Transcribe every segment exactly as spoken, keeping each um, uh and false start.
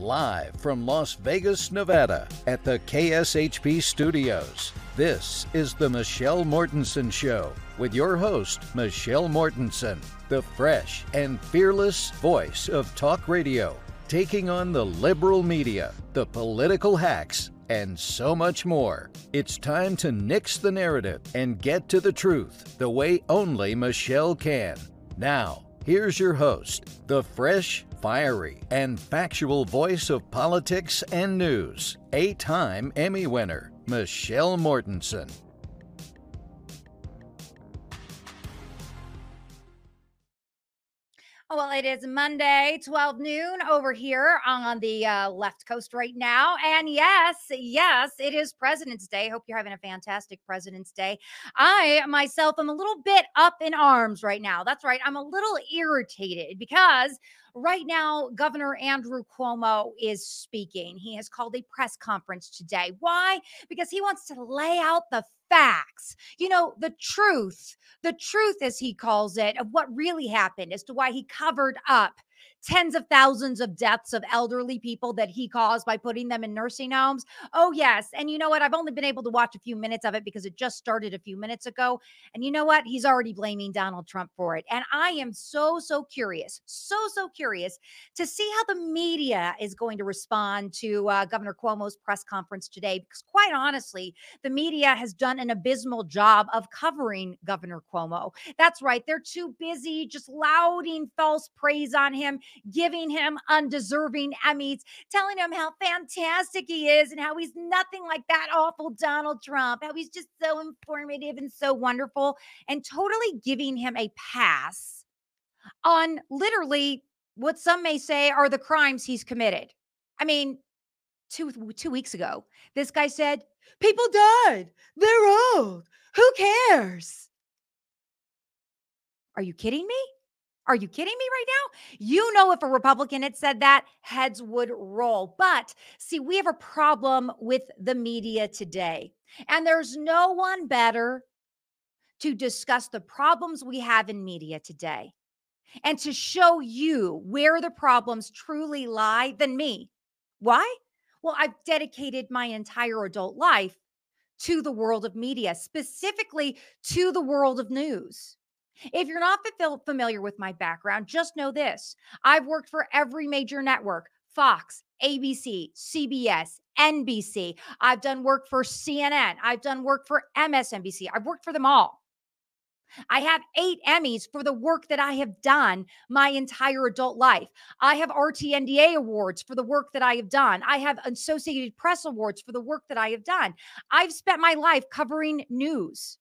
Live from Las Vegas, Nevada, at the K S H P studios, this is the Michelle Mortensen Show with your host, Michelle Mortensen, the fresh and fearless voice of talk radio, taking on the liberal media, the political hacks, and so much more. It's time to nix the narrative and get to the truth the way only Michelle can. Now, here's your host, the fresh, fiery, and factual voice of politics and news, eight-time Emmy winner, Michelle Mortensen. Well, it is Monday, twelve noon over here on the uh, left coast right now. And yes, yes, it is President's Day. Hope you're having a fantastic President's Day. I myself am a little bit up in arms right now. That's right. I'm a little irritated because right now, Governor Andrew Cuomo is speaking. He has called a press conference today. Why? Because he wants to lay out the facts, you know, the truth, the truth, as he calls it, of what really happened as to why he covered up tens of thousands of deaths of elderly people that he caused by putting them in nursing homes. Oh, yes. And you know what? I've only been able to watch a few minutes of it because it just started a few minutes ago. And you know what? He's already blaming Donald Trump for it. And I am so, so curious, so, so curious to see how the media is going to respond to uh, Governor Cuomo's press conference today. Because quite honestly, the media has done an abysmal job of covering Governor Cuomo. That's right. They're too busy just lauding false praise on him, giving him undeserving Emmys, telling him how fantastic he is and how he's nothing like that awful Donald Trump, how he's just so informative and so wonderful, and totally giving him a pass on literally what some may say are the crimes he's committed. I mean, two, two weeks ago, this guy said, people died. They're old. Who cares? Are you kidding me? Are you kidding me right now? You know, if a Republican had said that, heads would roll. But see, we have a problem with the media today. And there's no one better to discuss the problems we have in media today and to show you where the problems truly lie than me. Why? Well, I've dedicated my entire adult life to the world of media, specifically to the world of news. If you're not familiar with my background, just know this. I've worked for every major network: Fox, A B C, C B S, N B C. I've done work for C N N. I've done work for M S N B C. I've worked for them all. I have eight Emmys for the work that I have done my entire adult life. I have R T N D A awards for the work that I have done. I have Associated Press awards for the work that I have done. I've spent my life covering news.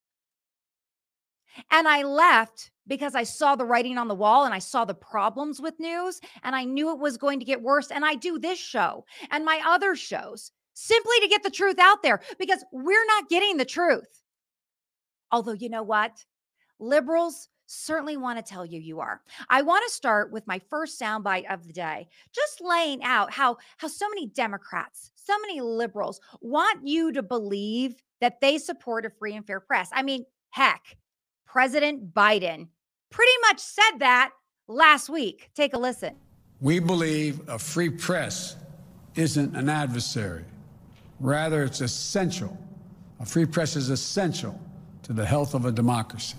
And I left because I saw the writing on the wall and I saw the problems with news and I knew it was going to get worse. And I do this show and my other shows simply to get the truth out there because we're not getting the truth. Although, you know what? Liberals certainly want to tell you you are. I want to start with my first soundbite of the day, just laying out how, how so many Democrats, so many liberals want you to believe that they support a free and fair press. I mean, heck, President Biden pretty much said that last week. Take a listen. We believe a free press isn't an adversary. Rather, it's essential. A free press is essential to the health of a democracy.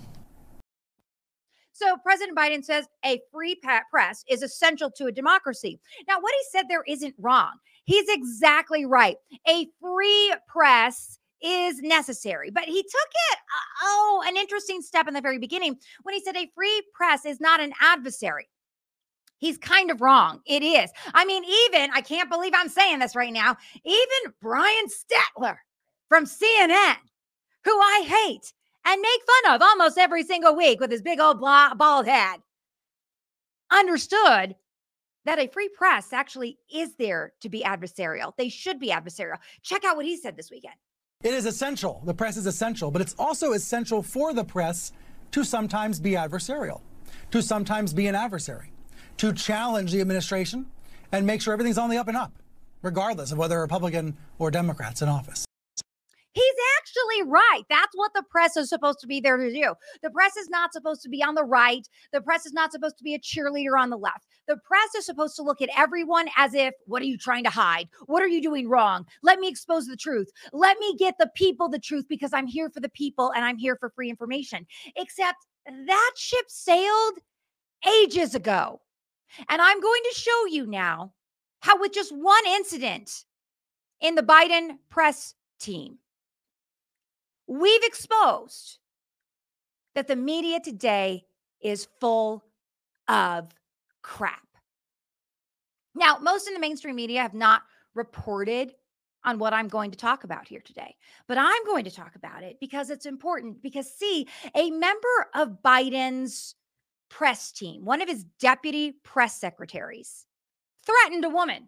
So President Biden says a free press is essential to a democracy. Now, what he said there isn't wrong. He's exactly right. A free press is necessary. But he took it, uh, oh, an interesting step in the very beginning when he said a free press is not an adversary. He's kind of wrong. It is. I mean, even, I can't believe I'm saying this right now, even Brian Stetler from C N N, who I hate and make fun of almost every single week with his big old bald head, understood that a free press actually is there to be adversarial. They should be adversarial. Check out what he said this weekend. It is essential. The press is essential, but it's also essential for the press to sometimes be adversarial, to sometimes be an adversary, to challenge the administration and make sure everything's on the up and up, regardless of whether Republican or Democrats in office. He's actually right. That's what the press is supposed to be there to do. The press is not supposed to be on the right. The press is not supposed to be a cheerleader on the left. The press is supposed to look at everyone as if, what are you trying to hide? What are you doing wrong? Let me expose the truth. Let me get the people the truth because I'm here for the people and I'm here for free information. Except that ship sailed ages ago. And I'm going to show you now how with just one incident in the Biden press team, we've exposed that the media today is full of crap. Now, most in the mainstream media have not reported on what I'm going to talk about here today, but I'm going to talk about it because it's important. Because, see, a member of Biden's press team, one of his deputy press secretaries, threatened a woman.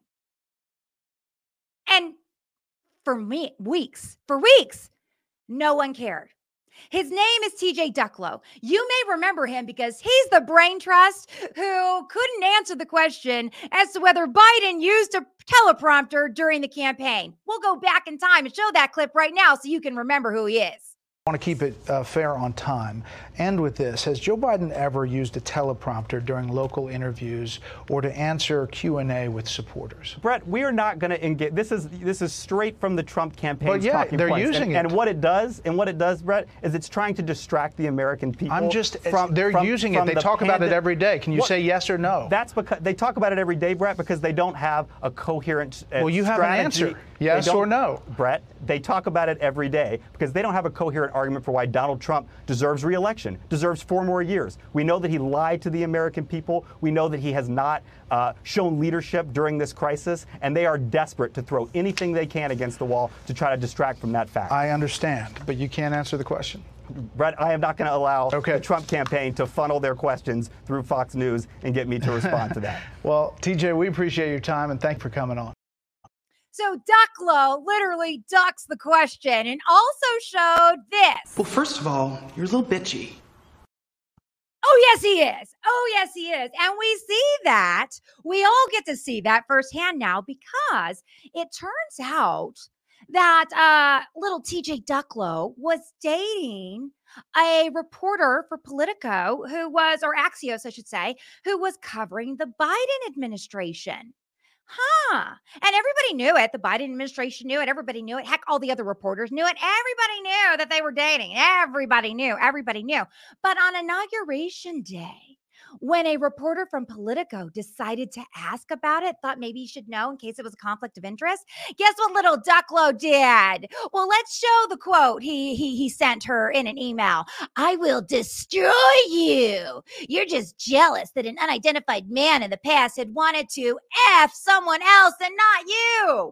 And for me, weeks, for weeks, no one cared. His name is T J Ducklo. You may remember him because he's the brain trust who couldn't answer the question as to whether Biden used a teleprompter during the campaign. We'll go back in time and show that clip right now so you can remember who he is. I want to keep it uh, fair on time. End with this. Has Joe Biden ever used a teleprompter during local interviews or to answer Q and A with supporters? Brett, we are not going to engage. This is this is straight from the Trump campaign's but yeah, talking they're points. using and, it. And what it does, and what it does, Brett, is it's trying to distract the American people. I'm just. From, they're from, using from it. They the talk about it every day. Can you what, say yes or no? That's because they talk about it every day, Brett, because they don't have a coherent uh, well, you have strategy. an answer. Yes or no, Brett. They talk about it every day because they don't have a coherent argument for why Donald Trump deserves re-election, deserves four more years. We know that he lied to the American people. We know that he has not uh, shown leadership during this crisis, and they are desperate to throw anything they can against the wall to try to distract from that fact. I understand, but you can't answer the question. Brett, I am not going to allow okay. the Trump campaign to funnel their questions through Fox News and get me to respond to that. Well, T J, we appreciate your time, and thank you for coming on. So Ducklo literally ducks the question and also showed this. Well, first of all, you're a little bitchy. Oh, yes, he is. Oh, yes, he is. And we see that. We all get to see that firsthand now because it turns out that uh, little T J Ducklo was dating a reporter for Politico who was, or Axios, I should say, who was covering the Biden administration. Huh. And everybody knew it. The Biden administration knew it. Everybody knew it. Heck, all the other reporters knew it. Everybody knew that they were dating. Everybody knew. Everybody knew. But on Inauguration Day, when a reporter from Politico decided to ask about it, thought maybe you should know in case it was a conflict of interest, guess what little Ducklo did? Well, let's show the quote he, he, he sent her in an email. I will destroy you. You're just jealous that an unidentified man in the past had wanted to F someone else and not you.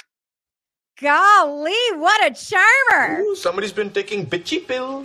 Golly, what a charmer. Ooh, somebody's been taking bitchy pills.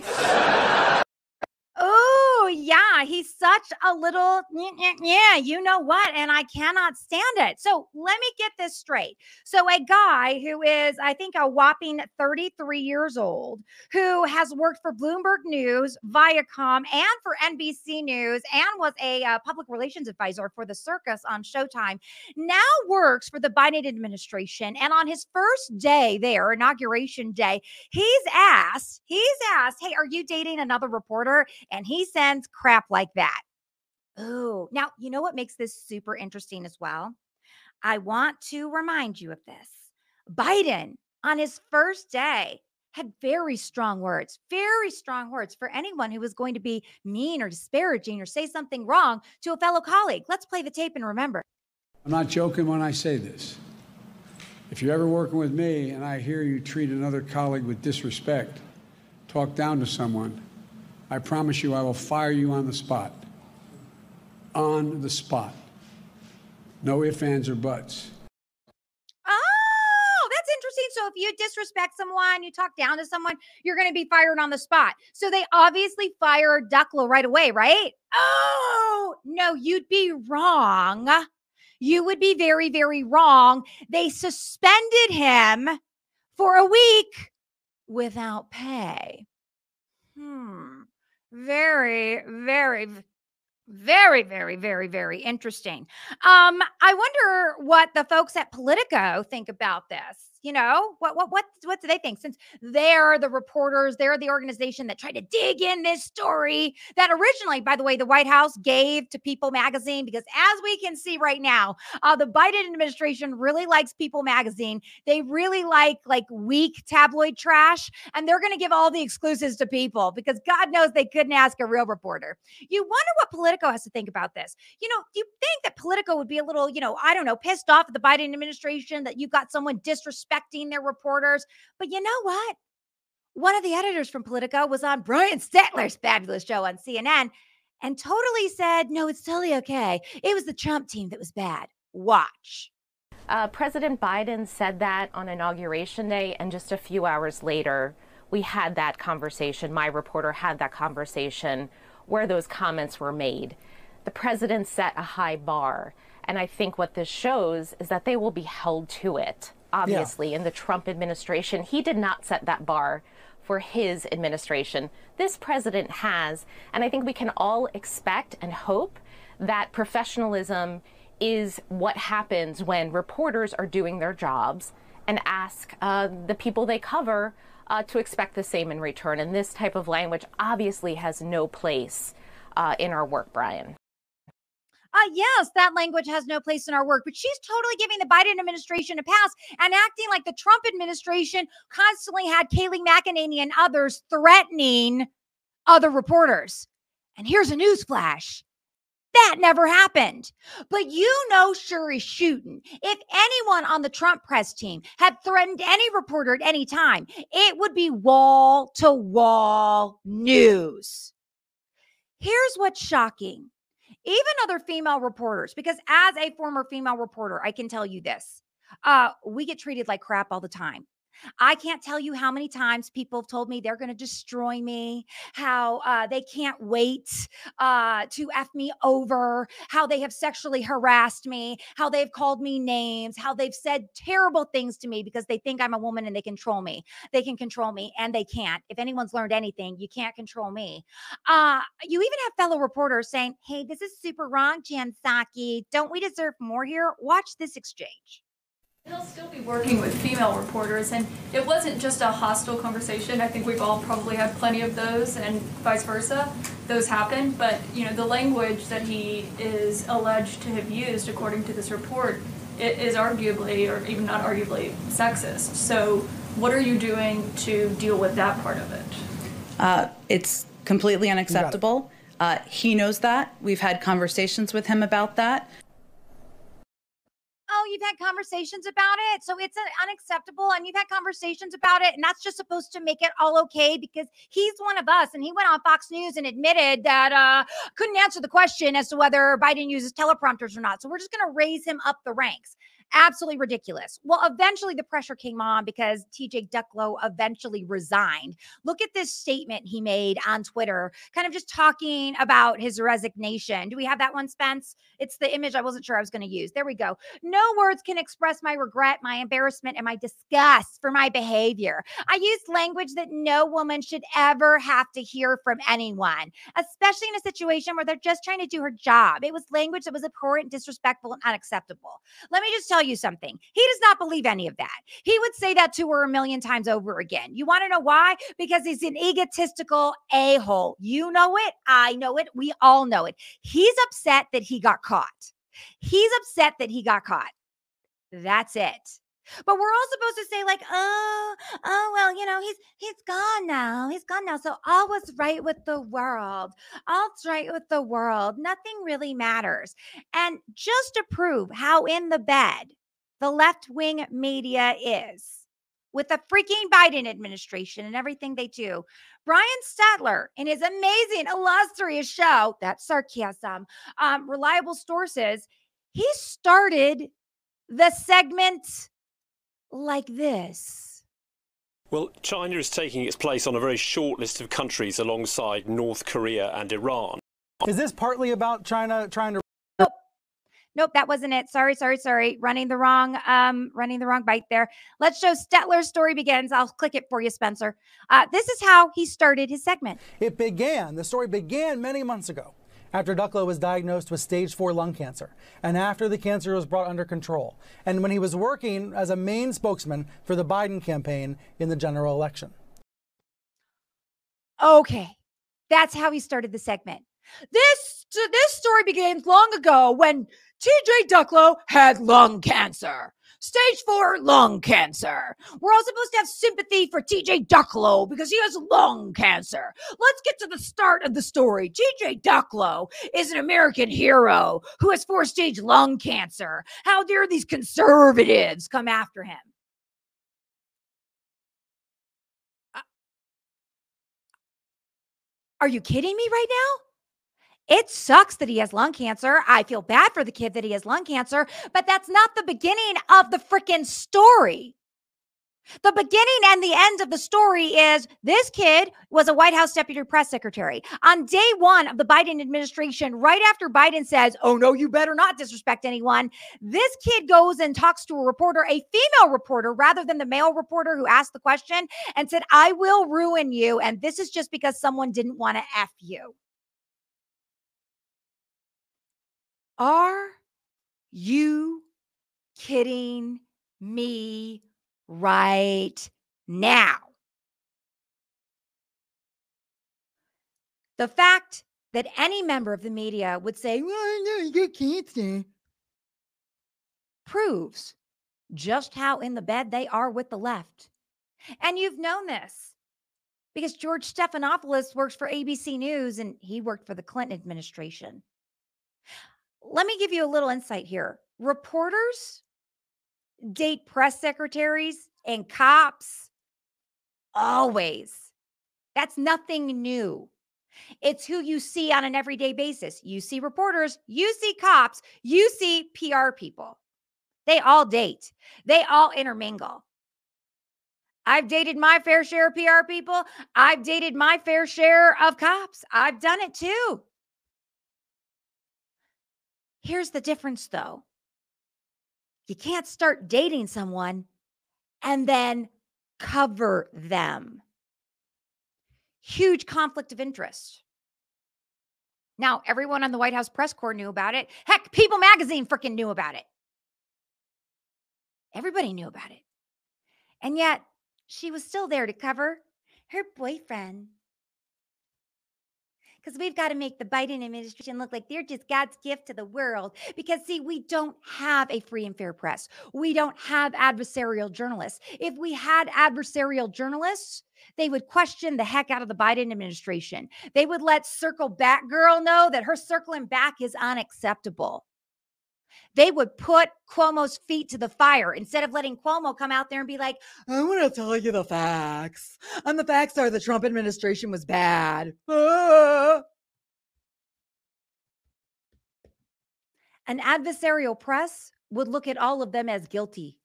Oh, yeah, he's such a little, yeah, you know what? And I cannot stand it. So let me get this straight. So a guy who is, I think, a whopping thirty-three years old, who has worked for Bloomberg News, Viacom, and for N B C News, and was a uh, public relations advisor for the circus on Showtime, now works for the Biden administration. And on his first day there, inauguration day, he's asked, he's asked, hey, are you dating another reporter? And he sends crap like that. Oh, now, you know what makes this super interesting as well? I want to remind you of this. Biden, on his first day, had very strong words, very strong words for anyone who was going to be mean or disparaging or say something wrong to a fellow colleague. Let's play the tape and remember. I'm not joking when I say this. If you're ever working with me and I hear you treat another colleague with disrespect, talk down to someone, I promise you I will fire you on the spot. On the spot. No ifs, ands, or buts. Oh, that's interesting. So if you disrespect someone, you talk down to someone, you're going to be fired on the spot. So they obviously fired Ducklo right away, right? Oh, no, you'd be wrong. You would be very, very wrong. They suspended him for a week without pay. Hmm. Very, very, Very, very, very, very interesting. Um, I wonder what the folks at Politico think about this. You know, what what what what do they think? Since they're the reporters, they're the organization that tried to dig in this story that originally, by the way, the White House gave to People Magazine, because as we can see right now, uh, the Biden administration really likes People Magazine. They really like like weak tabloid trash, and they're going to give all the exclusives to People because God knows they couldn't ask a real reporter. You wonder what Politico has to think about this. You know, you think that Politico would be a little, you know, I don't know, pissed off at the Biden administration that you've got someone disrespecting their reporters. But you know what? One of the editors from Politico was on Brian Stetler's fabulous show on C N N and totally said, no, it's totally okay. It was the Trump team that was bad. Watch. Uh, President Biden said that on Inauguration Day, and just a few hours later, we had that conversation. My reporter had that conversation where those comments were made. The president set a high bar, and I think what this shows is that they will be held to it. Obviously, yeah. In the Trump administration, he did not set that bar for his administration. This president has, and I think we can all expect and hope that professionalism is what happens when reporters are doing their jobs and ask uh, the people they cover uh, to expect the same in return. And this type of language obviously has no place uh, in our work, Brian. Uh, yes, that language has no place in our work, but she's totally giving the Biden administration a pass and acting like the Trump administration constantly had Kayleigh McEnany and others threatening other reporters. And here's a news flash. That never happened. But you know sure is shooting. If anyone on the Trump press team had threatened any reporter at any time, it would be wall-to-wall news. Here's what's shocking. Even other female reporters, because as a former female reporter, I can tell you this, uh, we get treated like crap all the time. I can't tell you how many times people have told me they're going to destroy me, how uh, they can't wait uh, to F me over, how they have sexually harassed me, how they've called me names, how they've said terrible things to me because they think I'm a woman and they control me. They can control me and they can't. If anyone's learned anything, you can't control me. Uh, you even have fellow reporters saying, hey, this is super wrong, Jen Psaki. Don't we deserve more here? Watch this exchange. He'll still be working with female reporters, and it wasn't just a hostile conversation. I think we've all probably had plenty of those, and vice versa. Those happen, but you know the language that he is alleged to have used, according to this report, it is arguably, or even not arguably, sexist. So, what are you doing to deal with that part of it? Uh, it's completely unacceptable. Uh, he knows that. We've had conversations with him about that. Oh, you've had conversations about it. So it's unacceptable. And you've had conversations about it. And that's just supposed to make it all okay because he's one of us. And he went on Fox News and admitted that uh, couldn't answer the question as to whether Biden uses teleprompters or not. So we're just going to raise him up the ranks. Absolutely ridiculous. Well, eventually the pressure came on because T J Ducklo eventually resigned. Look at this statement he made on Twitter, kind of just talking about his resignation. Do we have that one, Spence? It's the image I wasn't sure I was going to use. There we go. No words can express my regret, my embarrassment, and my disgust for my behavior. I used language that no woman should ever have to hear from anyone, especially in a situation where they're just trying to do her job. It was language that was abhorrent, disrespectful, and unacceptable. Let me just tell you something. He does not believe any of that. He would say that to her a million times over again. You want to know why? Because he's an egotistical a-hole. You know it. I know it. We all know it. He's upset that he got caught. He's upset that he got caught. That's it. But we're all supposed to say like, oh, oh, well, you know, he's he's gone now. He's gone now. So all was right with the world. All's right with the world. Nothing really matters. And just to prove how in the bed the left-wing media is with the freaking Biden administration and everything they do, Brian Stetler, in his amazing, illustrious show, that's sarcasm, um, Reliable Sources, he started the segment like this. Well, China is taking its place on a very short list of countries alongside North Korea and Iran. Is this partly about China trying to... Nope, nope that wasn't it. Sorry, sorry, sorry. Running the wrong, um, running the wrong byte there. Let's show Stetler's story begins. I'll click it for you, Spencer. Uh, this is how he started his segment. It began, the story began many months ago after Ducklo was diagnosed with stage four lung cancer and after the cancer was brought under control, and when he was working as a main spokesman for the Biden campaign in the general election. Okay, that's how he started the segment. This, this story begins long ago when T J Ducklo had lung cancer. Stage four lung cancer. We're all supposed to have sympathy for T J Ducklo because he has lung cancer. Let's get to the start of the story. T J Ducklo is an American hero who has four-stage lung cancer. How dare these conservatives come after him? Uh, are you kidding me right now? It sucks that he has lung cancer. I feel bad for the kid that he has lung cancer, but that's not the beginning of the freaking story. The beginning and the end of the story is this kid was a White House deputy press secretary. On day one of the Biden administration, right after Biden says, oh no, you better not disrespect anyone, this kid goes and talks to a reporter, a female reporter, rather than the male reporter who asked the question, and said, I will ruin you, and this is just because someone didn't want to F you. Are you kidding me right now? The fact that any member of the media would say, well, no, you get cancer, proves just how in the bed they are with the left. And you've known this because George Stephanopoulos works for A B C News and he worked for the Clinton administration. Let me give you a little insight here. Reporters date press secretaries and cops always. That's nothing new. It's who you see on an everyday basis. You see reporters, you see cops, you see P R people. They all date. They all intermingle. I've dated my fair share of P R people. I've dated my fair share of cops. I've done it too. Here's the difference, though. You can't start dating someone and then cover them. Huge conflict of interest. Now, everyone on the White House press corps knew about it. Heck, People magazine freaking knew about it. Everybody knew about it. And yet, she was still there to cover her boyfriend. Because we've got to make the Biden administration look like they're just God's gift to the world. Because, see, we don't have a free and fair press. We don't have adversarial journalists. If we had adversarial journalists, they would question the heck out of the Biden administration. They would let Circle Back Girl know that her circling back is unacceptable. They would put Cuomo's feet to the fire instead of letting Cuomo come out there and be like, I want to tell you the facts. And the facts are the Trump administration was bad. Ah. An adversarial press would look at all of them as guilty.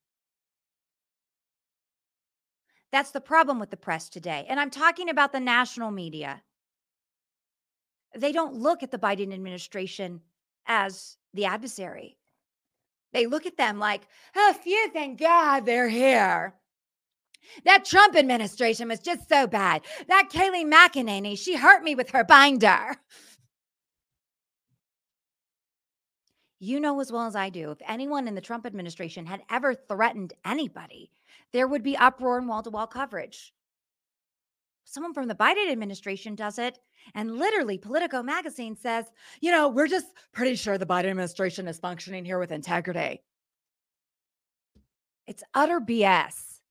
That's the problem with the press today. And I'm talking about the national media. They don't look at the Biden administration as the adversary. They look at them like, oh, phew, thank God they're here. That Trump administration was just so bad. That Kayleigh McEnany, she hurt me with her binder. You know as well as I do, if anyone in the Trump administration had ever threatened anybody, there would be uproar and wall-to-wall coverage. Someone from the Biden administration does it, and literally Politico magazine says, you know, we're just pretty sure the Biden administration is functioning here with integrity. It's utter B S.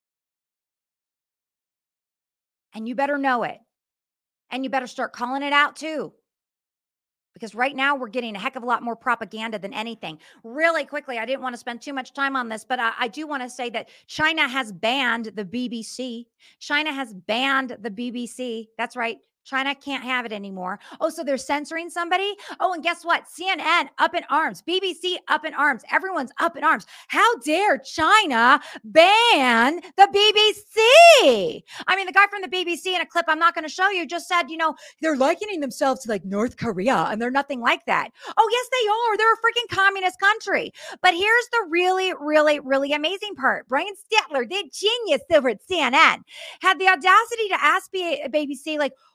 And you better know it. And you better start calling it out too. Because right now we're getting a heck of a lot more propaganda than anything. Really quickly, I didn't want to spend too much time on this, but I, I do want to say that China has banned the B B C. China has banned the B B C. That's right. China can't have it anymore. Oh, so they're censoring somebody? Oh, and guess what? C N N up in arms. B B C up in arms. Everyone's up in arms. How dare China ban the B B C? I mean, the guy from the B B C in a clip I'm not going to show you just said, you know, they're likening themselves to like North Korea, and they're nothing like that. Oh, yes, they are. They're a freaking communist country. But here's the really, really, really amazing part. Brian Stetler, the genius over at C N N, had the audacity to ask B B C, like,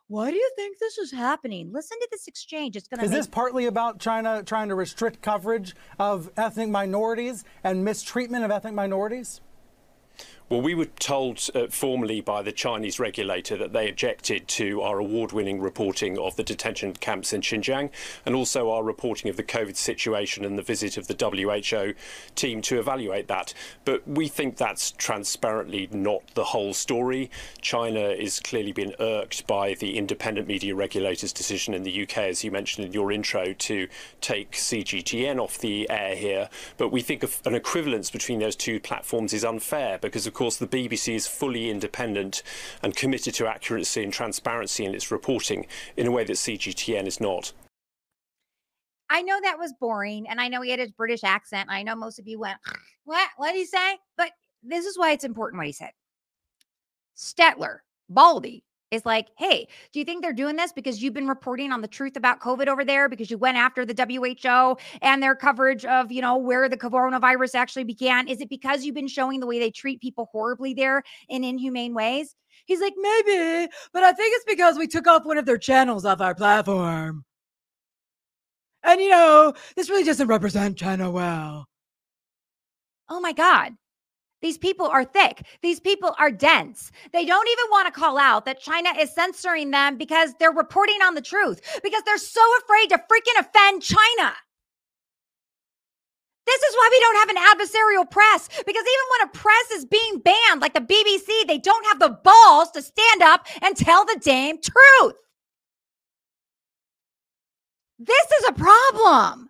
why do you think this is happening? Listen to this exchange. It's going to Is make- this partly about China trying to restrict coverage of ethnic minorities and mistreatment of ethnic minorities? Well, we were told uh, formally by the Chinese regulator that they objected to our award-winning reporting of the detention camps in Xinjiang and also our reporting of the COVID situation and the visit of the W H O team to evaluate that. But we think that's transparently not the whole story. China is clearly being irked by the independent media regulator's decision in the U K, as you mentioned in your intro, to take C G T N off the air here. But we think of an equivalence between those two platforms is unfair because, of Of course, the B B C is fully independent and committed to accuracy and transparency in its reporting in a way that C G T N is not. I know that was boring, and I know he had his British accent. I know most of you went, what? What did he say? But this is why it's important what he said. Stetler, Baldy, is like, hey, do you think they're doing this because you've been reporting on the truth about COVID over there because you went after the W H O and their coverage of, you know, where the coronavirus actually began? Is it because you've been showing the way they treat people horribly there in inhumane ways? He's like, maybe, but I think it's because we took off one of their channels off our platform. And, you know, this really doesn't represent China well. Oh, my God. These people are thick. These people are dense. They don't even want to call out that China is censoring them because they're reporting on the truth, because they're so afraid to freaking offend China. This is why we don't have an adversarial press, because even when a press is being banned, like the B B C, they don't have the balls to stand up and tell the damn truth. This is a problem.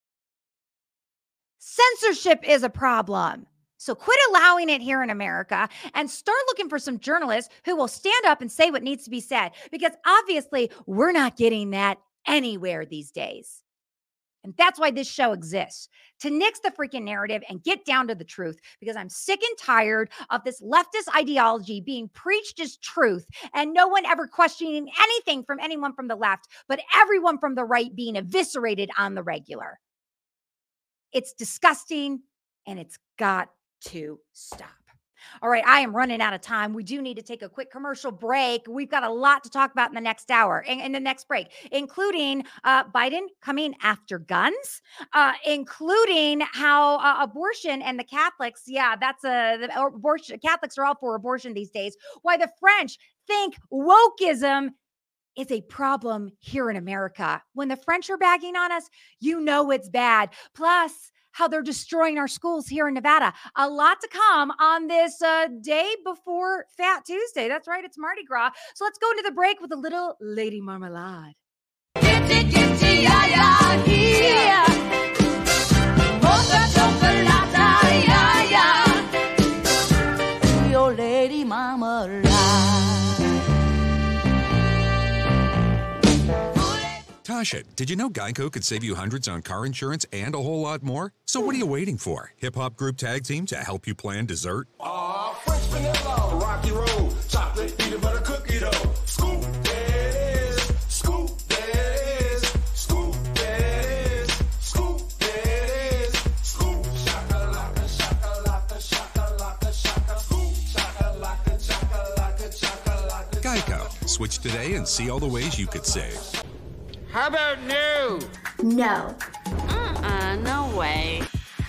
Censorship is a problem. So quit allowing it here in America and start looking for some journalists who will stand up and say what needs to be said, because obviously we're not getting that anywhere these days. And that's why this show exists, to nix the freaking narrative and get down to the truth, because I'm sick and tired of this leftist ideology being preached as truth and no one ever questioning anything from anyone from the left, but everyone from the right being eviscerated on the regular. It's disgusting, and it's got to stop. All right, I am running out of time. We do need to take a quick commercial break. We've got a lot to talk about in the next hour, in, in the next break, including uh, Biden coming after guns, uh, including how uh, abortion and the Catholics, yeah, that's a the abortion. Catholics are all for abortion these days. Why the French think wokeism is a problem here in America. When the French are bagging on us, you know it's bad. Plus, how they're destroying our schools here in Nevada. A lot to come on this uh, day before Fat Tuesday. That's right, it's Mardi Gras. So let's go into the break with a little Lady Marmalade. Kitty, kitty, ya, ya, here. Mocha chocolate, ya, ya. Your Lady Marmalade. Tasha, did you know Geico could save you hundreds on car insurance and a whole lot more? So what are you waiting for? Hip Hop Group Tag Team to help you plan dessert? Aw, French vanilla, rocky road, chocolate peanut butter cookie dough. Scoop that is, scoop that is, scoop that is, scoop that is, scoop shakalaka, shakalaka, shakalaka, shaka, scoop shakalaka, shakalaka, shakalaka. Geico. Switch today and see all the ways you could save. How about no? No. Uh-uh, no way.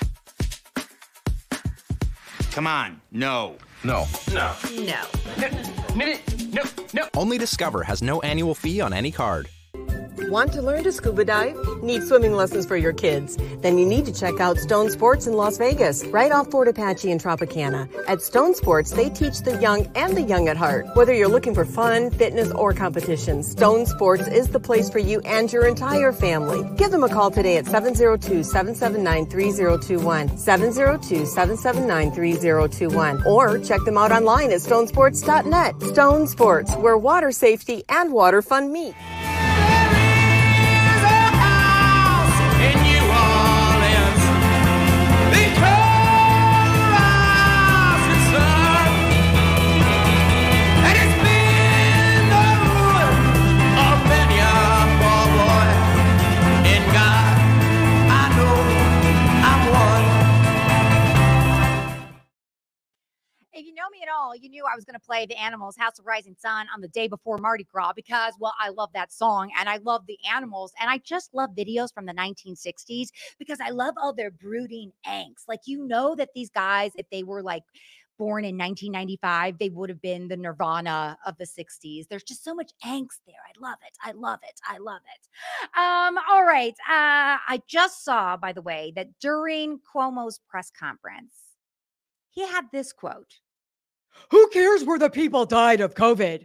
Come on, no. No. No. No. No, no, no, no. Only Discover has no annual fee on any card. Want to learn to scuba dive? Need swimming lessons for your kids? Then you need to check out Stone Sports in Las Vegas, right off Fort Apache and Tropicana. At Stone Sports, they teach the young and the young at heart. Whether you're looking for fun, fitness, or competition, Stone Sports is the place for you and your entire family. Give them a call today at seven oh two, seven seven nine, three oh two one, seven oh two, seven seven nine, three oh two one, or check them out online at stone sports dot net. Stone Sports, where water safety and water fun meet. if you know me at all, you knew I was going to play the Animals House of Rising Sun on the day before Mardi Gras because, well, I love that song and I love the Animals. And I just love videos from the nineteen sixties because I love all their brooding angst. Like, you know that these guys, if they were like born in nineteen ninety-five, they would have been the Nirvana of the sixties. There's just so much angst there. I love it. I love it. I love it. Um, all right. Uh, I just saw, by the way, that during Cuomo's press conference, he had this quote: "Who cares where the people died of COVID?"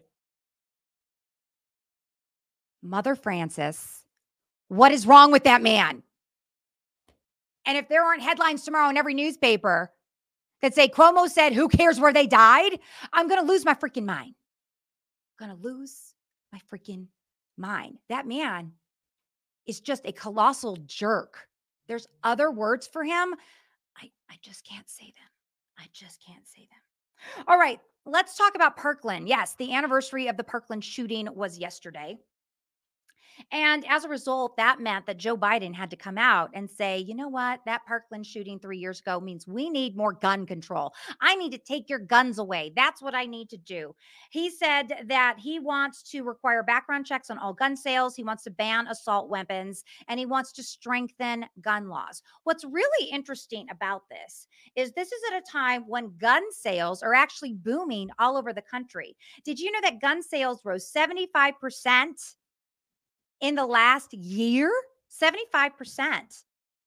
Mother Francis, what is wrong with that man? And if there aren't headlines tomorrow in every newspaper that say Cuomo said, "Who cares where they died?" I'm going to lose my freaking mind. I'm going to lose my freaking mind. That man is just a colossal jerk. There's other words for him. I, I just can't say them. I just can't say them. All right, let's talk about Parkland. Yes, the anniversary of the Parkland shooting was yesterday. And as a result, that meant that Joe Biden had to come out and say, you know what? That Parkland shooting three years ago means we need more gun control. I need to take your guns away. That's what I need to do. He said that he wants to require background checks on all gun sales. He wants to ban assault weapons, and he wants to strengthen gun laws. What's really interesting about this is this is at a time when gun sales are actually booming all over the country. Did you know that gun sales rose seventy-five percent? In the last year? seventy-five percent.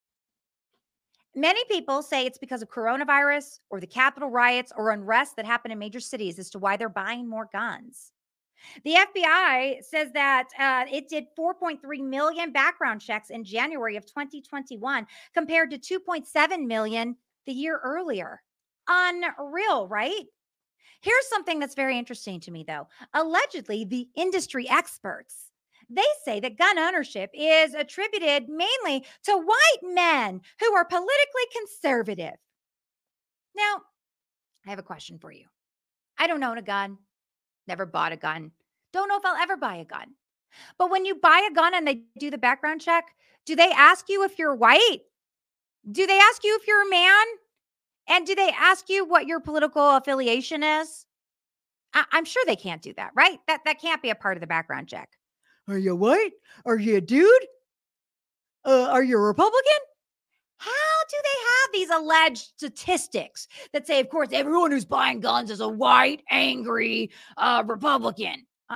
Many people say it's because of coronavirus or the Capitol riots or unrest that happened in major cities as to why they're buying more guns. The F B I says that uh, it did four point three million background checks in January of twenty twenty-one compared to two point seven million the year earlier. Unreal, right? Here's something that's very interesting to me, though. Allegedly, the industry experts, they say that gun ownership is attributed mainly to white men who are politically conservative. Now, I have a question for you. I don't own a gun, never bought a gun, don't know if I'll ever buy a gun. But when you buy a gun and they do the background check, do they ask you if you're white? Do they ask you if you're a man? And do they ask you what your political affiliation is? I- I'm sure they can't do that, right? That, that can't be a part of the background check. Are you white? Are you a dude? Uh, are you a Republican? How do they have these alleged statistics that say, of course, everyone who's buying guns is a white, angry uh, Republican? Uh,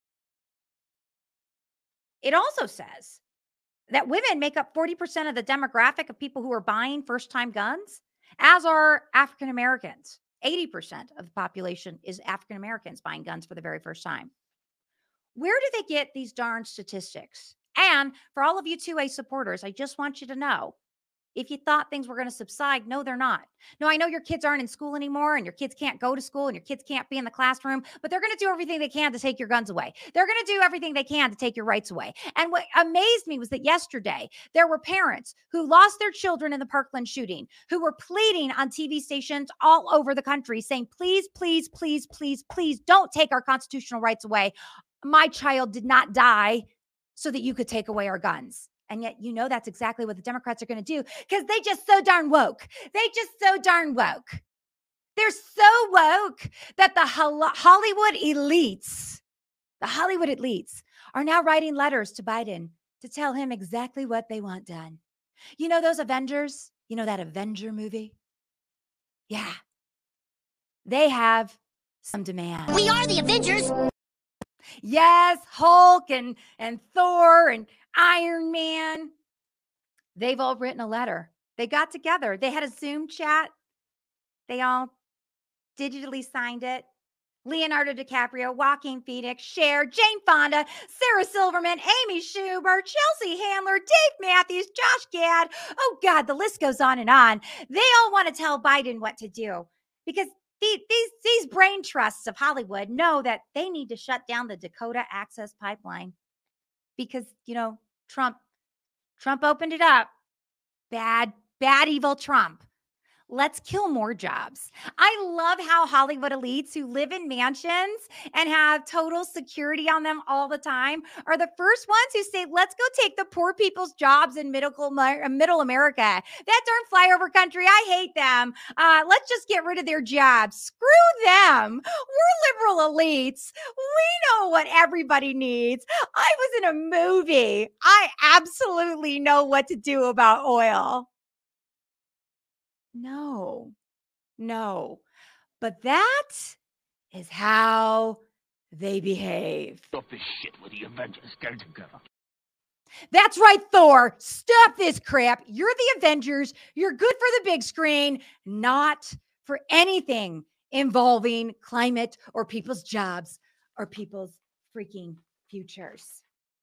it also says that women make up forty percent of the demographic of people who are buying first-time guns, as are African Americans. eighty percent of the population is African Americans buying guns for the very first time. Where do they get these darn statistics? And for all of you two A supporters, I just want you to know, if you thought things were going to subside, no, they're not. No, I know your kids aren't in school anymore and your kids can't go to school and your kids can't be in the classroom, but they're going to do everything they can to take your guns away. They're going to do everything they can to take your rights away. And what amazed me was that yesterday, there were parents who lost their children in the Parkland shooting, who were pleading on T V stations all over the country saying, please, please, please, please, please don't take our constitutional rights away. My child did not die so that you could take away our guns. And yet, you know, that's exactly what the Democrats are going to do because they just so darn woke. They just so darn woke. They're so woke that the Hollywood elites, the Hollywood elites are now writing letters to Biden to tell him exactly what they want done. You know, those Avengers, you know, that Avenger movie? Yeah. They have some demand. We are the Avengers. Yes, Hulk and, and Thor and Iron Man. They've all written a letter. They got together. They had a Zoom chat. They all digitally signed it. Leonardo DiCaprio, Joaquin Phoenix, Cher, Jane Fonda, Sarah Silverman, Amy Schumer, Chelsea Handler, Dave Matthews, Josh Gad. Oh, God, the list goes on and on. They all want to tell Biden what to do because These, these, these brain trusts of Hollywood know that they need to shut down the Dakota Access Pipeline because, you know, Trump, Trump opened it up. Bad, bad, evil Trump. let's kill more jobs. I love how Hollywood elites who live in mansions and have total security on them all the time are the first ones who say, let's go take the poor people's jobs in middle, middle America. That darn flyover country, I hate them. Uh, let's just get rid of their jobs. Screw them. We're liberal elites. We know what everybody needs. I was in a movie. I absolutely know what to do about oil. No, no, but that is how they behave. Stop this shit with the Avengers. Get it together. That's right, Thor. Stop this crap. You're the Avengers. You're good for the big screen, not for anything involving climate or people's jobs or people's freaking futures.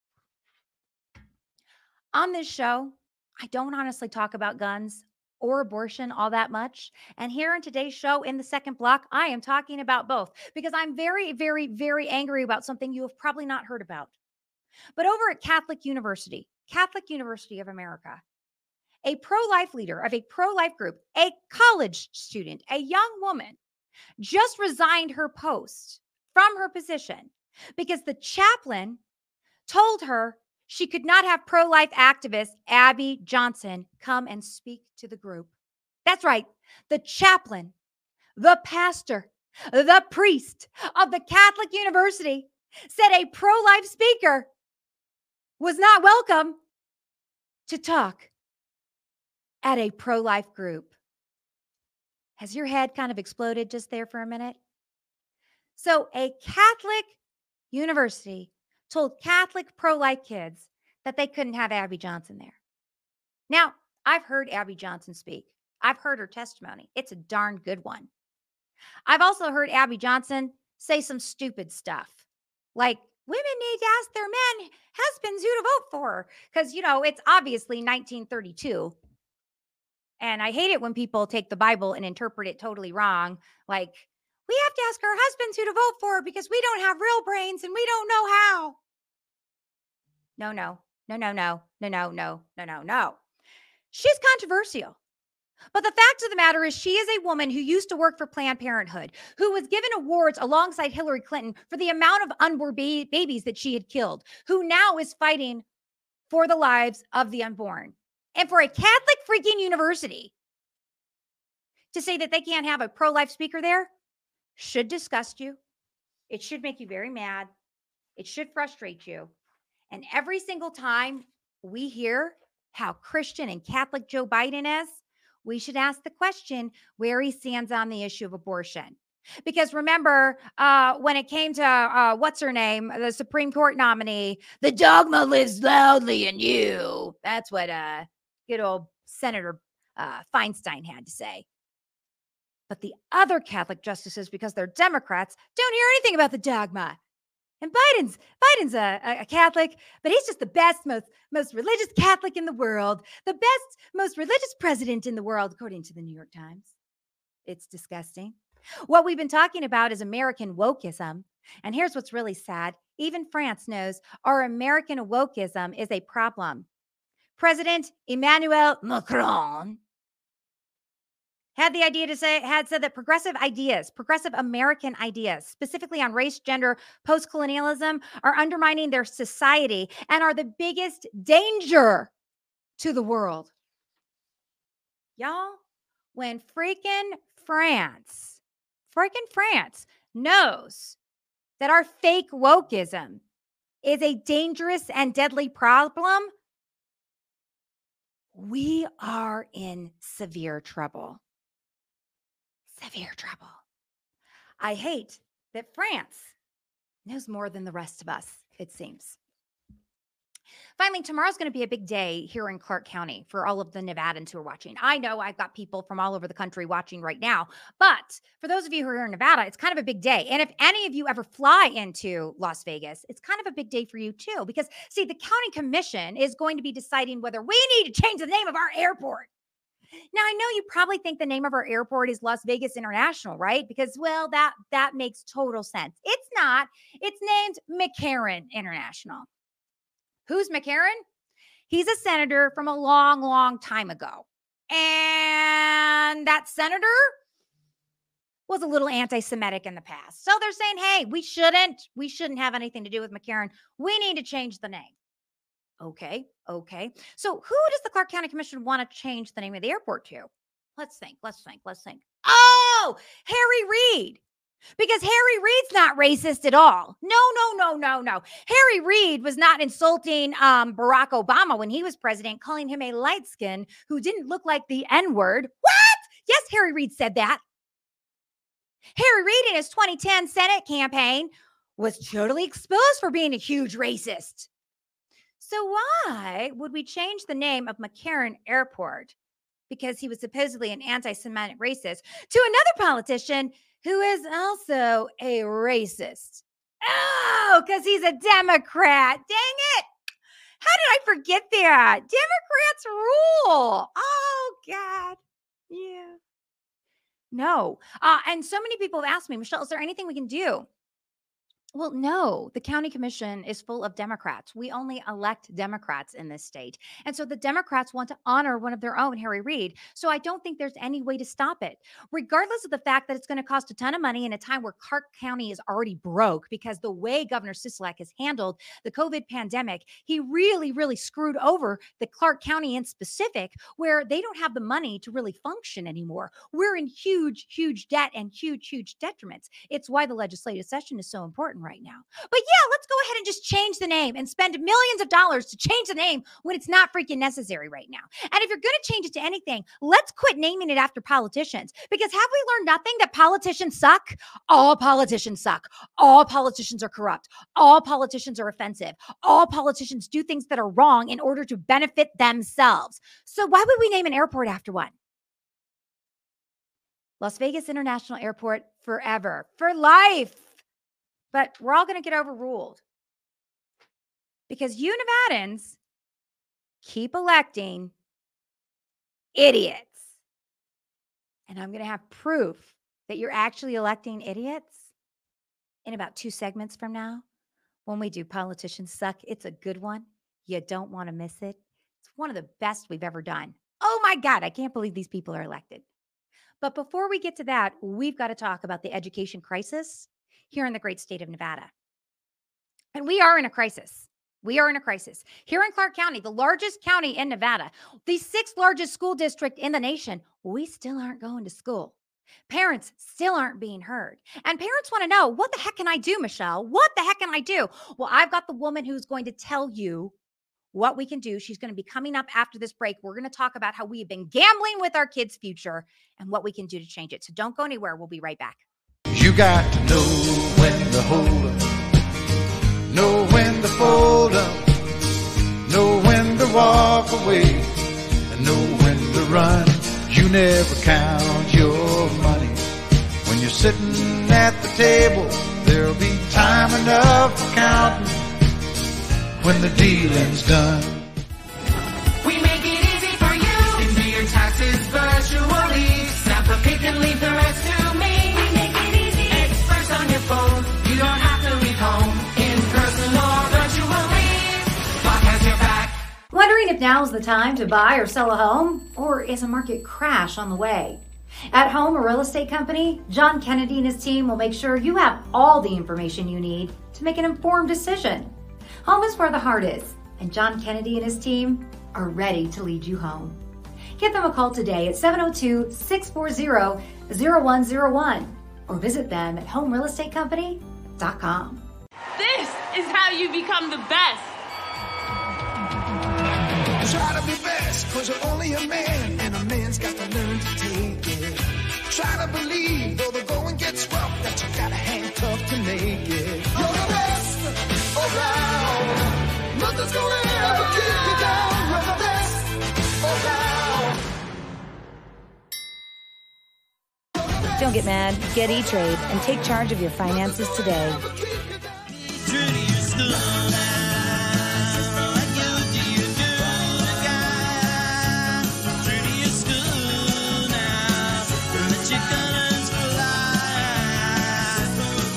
On this show, I don't honestly talk about guns or abortion all that much. And here in today's show, in the second block, I am talking about both because I'm very, very, very angry about something you have probably not heard about. But over at Catholic University, Catholic University of America, a pro-life leader of a pro-life group, a college student, a young woman, just resigned her post from her position because the chaplain told her she could not have pro-life activist Abby Johnson come and speak to the group. That's right. The chaplain, the pastor, the priest of the Catholic University said a pro-life speaker was not welcome to talk at a pro-life group. Has your head kind of exploded just there for a minute? So a Catholic university told Catholic pro-life kids that they couldn't have Abby Johnson there. Now, I've heard Abby Johnson speak. I've heard her testimony. It's a darn good one. I've also heard Abby Johnson say some stupid stuff, like women need to ask their men husbands who to vote for, because, you know, it's obviously nineteen thirty-two. And I hate it when people take the Bible and interpret it totally wrong, like, we have to ask our husbands who to vote for because we don't have real brains and we don't know how. No, no, no, no, no, no, no, no, no, no, no. She's controversial. But the fact of the matter is she is a woman who used to work for Planned Parenthood, who was given awards alongside Hillary Clinton for the amount of unborn ba- babies that she had killed, who now is fighting for the lives of the unborn. And for a Catholic freaking university to say that they can't have a pro-life speaker there should disgust you. It should make you very mad. It should frustrate you. And every single time we hear how Christian and Catholic Joe Biden is, we should ask the question where he stands on the issue of abortion. Because remember, uh, when it came to, uh, what's her name, the Supreme Court nominee, the dogma lives loudly in you. That's what uh, good old Senator uh, Feinstein had to say. But the other Catholic justices, because they're Democrats, don't hear anything about the dogma. And Biden's Biden's a, a Catholic, but he's just the best, most, most religious Catholic in the world, the best, most religious president in the world, according to the New York Times. It's disgusting. What we've been talking about is American wokeism. And here's what's really sad. Even France knows our American wokeism is a problem. President Emmanuel Macron had the idea to say, had said that progressive ideas, progressive American ideas, specifically on race, gender, post-colonialism, are undermining their society and are the biggest danger to the world. Y'all, when freaking France, freaking France knows that our fake wokeism is a dangerous and deadly problem, we are in severe trouble. Severe trouble. I hate that France knows more than the rest of us, it seems. Finally, tomorrow's going to be a big day here in Clark County for all of the Nevadans who are watching. I know I've got people from all over the country watching right now, but for those of you who are in Nevada, it's kind of a big day. And if any of you ever fly into Las Vegas, it's kind of a big day for you too, because see, the county commission is going to be deciding whether we need to change the name of our airport. Now, I know you probably think the name of our airport is Las Vegas International, right? Because, well, that, that makes total sense. It's not. It's named McCarran International. Who's McCarran? He's a senator from a long, long time ago. And that senator was a little anti-Semitic in the past. So they're saying, hey, we shouldn't, we shouldn't have anything to do with McCarran. We need to change the name. Okay, okay. So who does the Clark County Commission want to change the name of the airport to? Let's think, let's think, let's think. Oh, Harry Reid. Because Harry Reid's not racist at all. No, no, no, no, no. Harry Reid was not insulting um, Barack Obama when he was president, calling him a light skin who didn't look like the N-word. What? Yes, Harry Reid said that. Harry Reid in his twenty ten Senate campaign was totally exposed for being a huge racist. So why would we change the name of McCarran Airport, because he was supposedly an anti-Semitic racist, to another politician who is also a racist? Oh, because he's a Democrat. Dang it. How did I forget that? Democrats rule. Oh, God. Yeah. No. Uh, and so many people have asked me, Michelle, is there anything we can do? Well, no, the county commission is full of Democrats. We only elect Democrats in this state. And so the Democrats want to honor one of their own, Harry Reid. So I don't think there's any way to stop it, regardless of the fact that it's going to cost a ton of money in a time where Clark County is already broke, because the way Governor Sisolak has handled the COVID pandemic, he really, really screwed over the Clark County in specific, where they don't have the money to really function anymore. We're in huge, huge debt and huge, huge detriments. It's why the legislative session is so important right now. But yeah, let's go ahead and just change the name and spend millions of dollars to change the name when it's not freaking necessary right now. And if you're going to change it to anything, let's quit naming it after politicians, because have we learned nothing that politicians suck? All politicians suck. All politicians are corrupt. All politicians are offensive. All politicians do things that are wrong in order to benefit themselves. So why would we name an airport after one? Las Vegas International Airport forever, for life. But we're all going to get overruled, because you Nevadans keep electing idiots. And I'm going to have proof that you're actually electing idiots in about two segments from now, when we do Politicians Suck. It's a good one. You don't want to miss it. It's one of the best we've ever done. Oh my God, I can't believe these people are elected. But before we get to that, we've got to talk about the education crisis here in the great state of Nevada. And we are in a crisis. We are in a crisis. Here in Clark County, the largest county in Nevada, the sixth largest school district in the nation, we still aren't going to school. Parents still aren't being heard. And parents want to know, what the heck can I do, Michelle? What the heck can I do? Well, I've got the woman who's going to tell you what we can do. She's going to be coming up after this break. We're going to talk about how we've been gambling with our kids' future and what we can do to change it. So don't go anywhere. We'll be right back. You got to know when to hold up, know when to fold up, know when to walk away, and know when to run. You never count your money. When you're sitting at the table, there'll be time enough for counting when the dealing's done. We make it easy for you. Do your taxes virtually. Snap a pic and leave the rest to me. On your phone, you don't have to leave home, in person or virtually. Block has your back. Wondering if now's the time to buy or sell a home, or is a market crash on the way? At Home, a real estate company, John Kennedy and his team will make sure you have all the information you need to make an informed decision. Home is where the heart is, and John Kennedy and his team are ready to lead you home. Give them a call today at seven oh two, six four zero, zero one zero one. Or visit them at home real estate company dot com. This is how you become the best. Try to be best, cause you're only a man, and a man's got to learn to take it. Try to believe, though the going gets rough, that you got a hand tough to make it. You're the best around. Nothing's gonna ever keep you down. You're the best around. Don't get mad, get E-Trade and take charge of your finances today.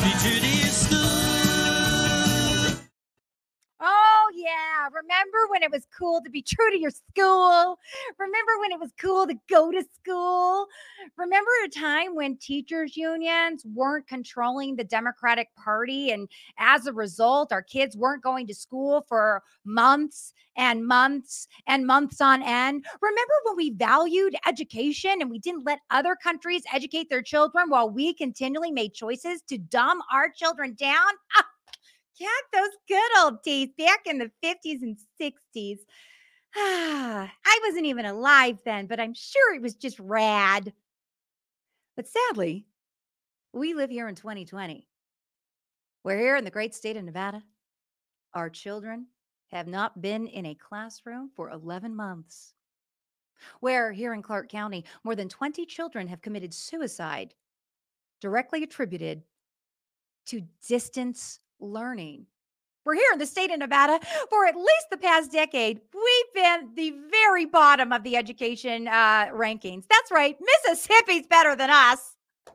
Oh yeah, remember when it was was cool to be true to your school? Remember when it was cool to go to school? Remember a time when teachers unions weren't controlling the Democratic Party, and as a result, our kids weren't going to school for months and months and months on end? Remember when we valued education and we didn't let other countries educate their children while we continually made choices to dumb our children down? Ah, yeah, those good old days back in the fifties and sixties. Ah, I wasn't even alive then, but I'm sure it was just rad. But sadly, we live here in twenty twenty. We're here in the great state of Nevada. Our children have not been in a classroom for eleven months. Where here in Clark County, more than twenty children have committed suicide, directly attributed to distance learning. We're here in the state of Nevada for at least the past decade. We've been the very bottom of the education uh, rankings. That's right. Mississippi's better than us.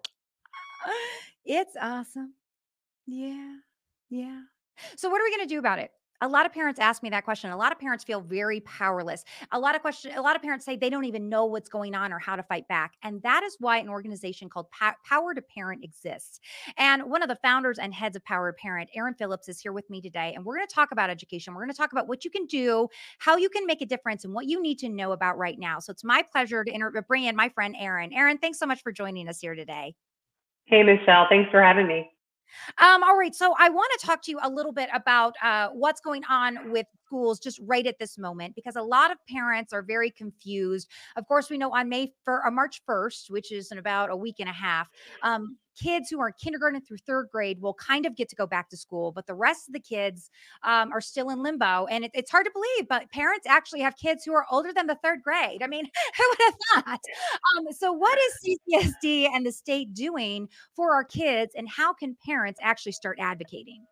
It's awesome. Yeah. Yeah. So what are we going to do about it? A lot of parents ask me that question. A lot of parents feel very powerless. A lot of question, a lot of parents say they don't even know what's going on or how to fight back. And that is why an organization called Pa- Power to Parent exists. And one of the founders and heads of Power to Parent, Aaron Phillips, is here with me today. And we're going to talk about education. We're going to talk about what you can do, how you can make a difference, and what you need to know about right now. So it's my pleasure to inter- bring in my friend, Aaron. Aaron, thanks so much for joining us here today. Hey, Michelle. Thanks for having me. Um, all right. So I want to talk to you a little bit about uh, what's going on with schools just right at this moment, because a lot of parents are very confused. Of course, we know on May for uh, March first, which is in about a week and a half, um, kids who are in kindergarten through third grade will kind of get to go back to school, but the rest of the kids um, are still in limbo. And it, it's hard to believe, but parents actually have kids who are older than the third grade. I mean, who would have thought? Um, so what is C C S D and the state doing for our kids, and how can parents actually start advocating?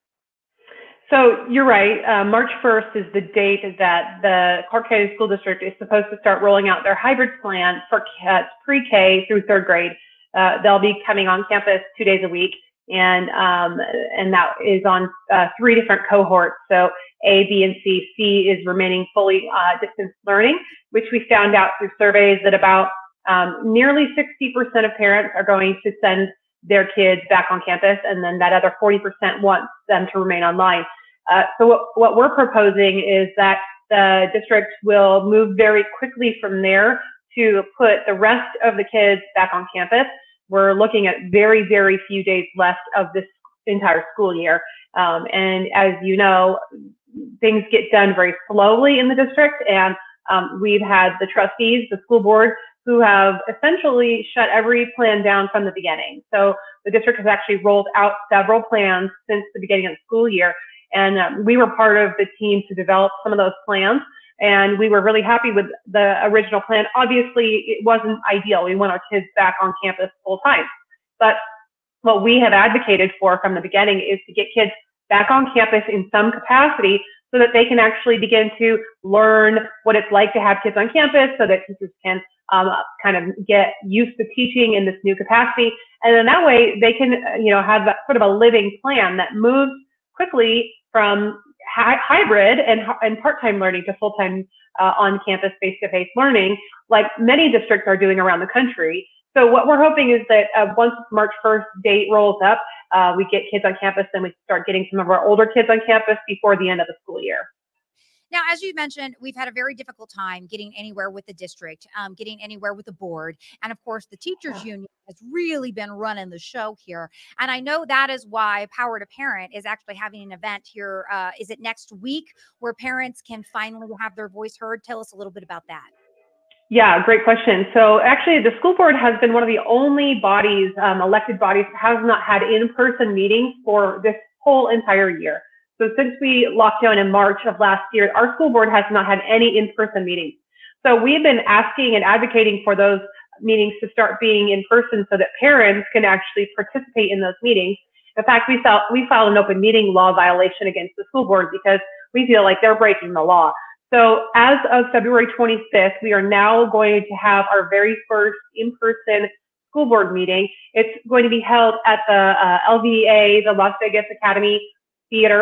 So you're right. Uh, March first is the date that the Clark County School District is supposed to start rolling out their hybrid plan for kids pre-K through third grade. Uh, they'll be coming on campus two days a week, and um, and that is on uh, three different cohorts. So A, B, and C. C is remaining fully uh, distance learning, which we found out through surveys that about um, nearly sixty percent of parents are going to send their kids back on campus, and then that other forty percent wants them to remain online. Uh, so what, what we're proposing is that the district will move very quickly from there to put the rest of the kids back on campus. We're looking at very, very few days left of this entire school year. Um, and as you know, things get done very slowly in the district, and um, we've had the trustees, the school board, who have essentially shut every plan down from the beginning. So the district has actually rolled out several plans since the beginning of the school year. And um, we were part of the team to develop some of those plans. And we were really happy with the original plan. Obviously, it wasn't ideal. We want our kids back on campus full time. But what we have advocated for from the beginning is to get kids back on campus in some capacity so that they can actually begin to learn what it's like to have kids on campus, so that teachers can um, kind of get used to teaching in this new capacity. And then that way they can, you know, have that sort of a living plan that moves quickly from hi hybrid and, and part-time learning to full-time uh, on-campus face-to-face learning, like many districts are doing around the country. So what we're hoping is that uh, once March first date rolls up, uh, we get kids on campus, and we start getting some of our older kids on campus before the end of the school year. Now, as you mentioned, we've had a very difficult time getting anywhere with the district, um, getting anywhere with the board. And of course, the teachers union has really been running the show here. And I know that is why Power to Parent is actually having an event here. Uh, is it next week where parents can finally have their voice heard? Tell us a little bit about that. Yeah, great question. So actually, the school board has been one of the only bodies, um, elected bodies, that has not had in-person meetings for this whole entire year. So since we locked down in March of last year, our school board has not had any in-person meetings. So we've been asking and advocating for those meetings to start being in person so that parents can actually participate in those meetings. In fact, we filed, we filed an open meeting law violation against the school board because we feel like they're breaking the law. So as of February twenty-fifth, we are now going to have our very first in-person school board meeting. It's going to be held at the uh, L V A, the Las Vegas Academy Theater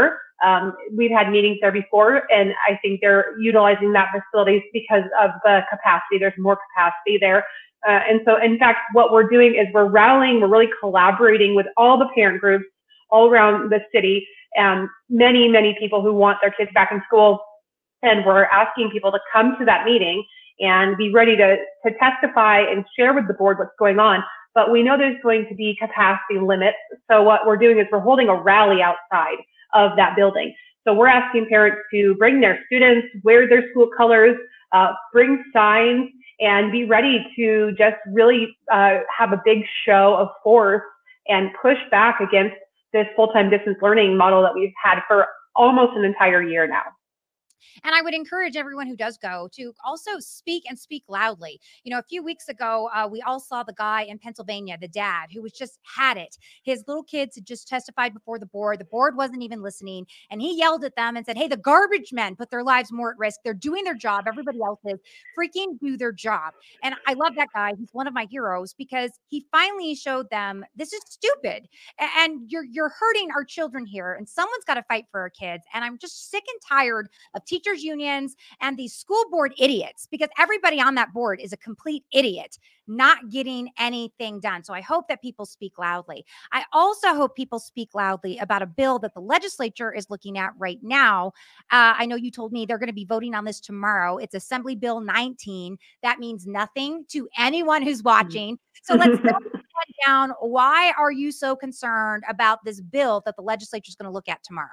Um, we've had meetings there before, and I think they're utilizing that facility because of the capacity. There's more capacity there. Uh, and so, in fact, what we're doing is we're rallying, we're really collaborating with all the parent groups all around the city, and many, many people who want their kids back in school. And we're asking people to come to that meeting and be ready to, to testify and share with the board what's going on. But we know there's going to be capacity limits. So what we're doing is we're holding a rally outside of that building. So we're asking parents to bring their students, wear their school colors, uh, bring signs, and be ready to just really uh, have a big show of force and push back against this full-time distance learning model that we've had for almost an entire year now. And I would encourage everyone who does go to also speak and speak loudly. You know, a few weeks ago, uh, we all saw the guy in Pennsylvania, the dad who was just had it. His little kids had just testified before the board. The board wasn't even listening. And he yelled at them and said, hey, the garbage men put their lives more at risk. They're doing their job. Everybody else is. Freaking do their job. And I love that guy. He's one of my heroes because he finally showed them this is stupid. And you're, you're hurting our children here. And someone's got to fight for our kids. And I'm just sick and tired of teachers unions and these school board idiots, because everybody on that board is a complete idiot, not getting anything done. So I hope that people speak loudly. I also hope people speak loudly about a bill that the legislature is looking at right now. Uh, I know you told me they're going to be voting on this tomorrow. It's Assembly Bill nineteen. That means nothing to anyone who's watching. So let's down. Why are you so concerned about this bill that the legislature is going to look at tomorrow?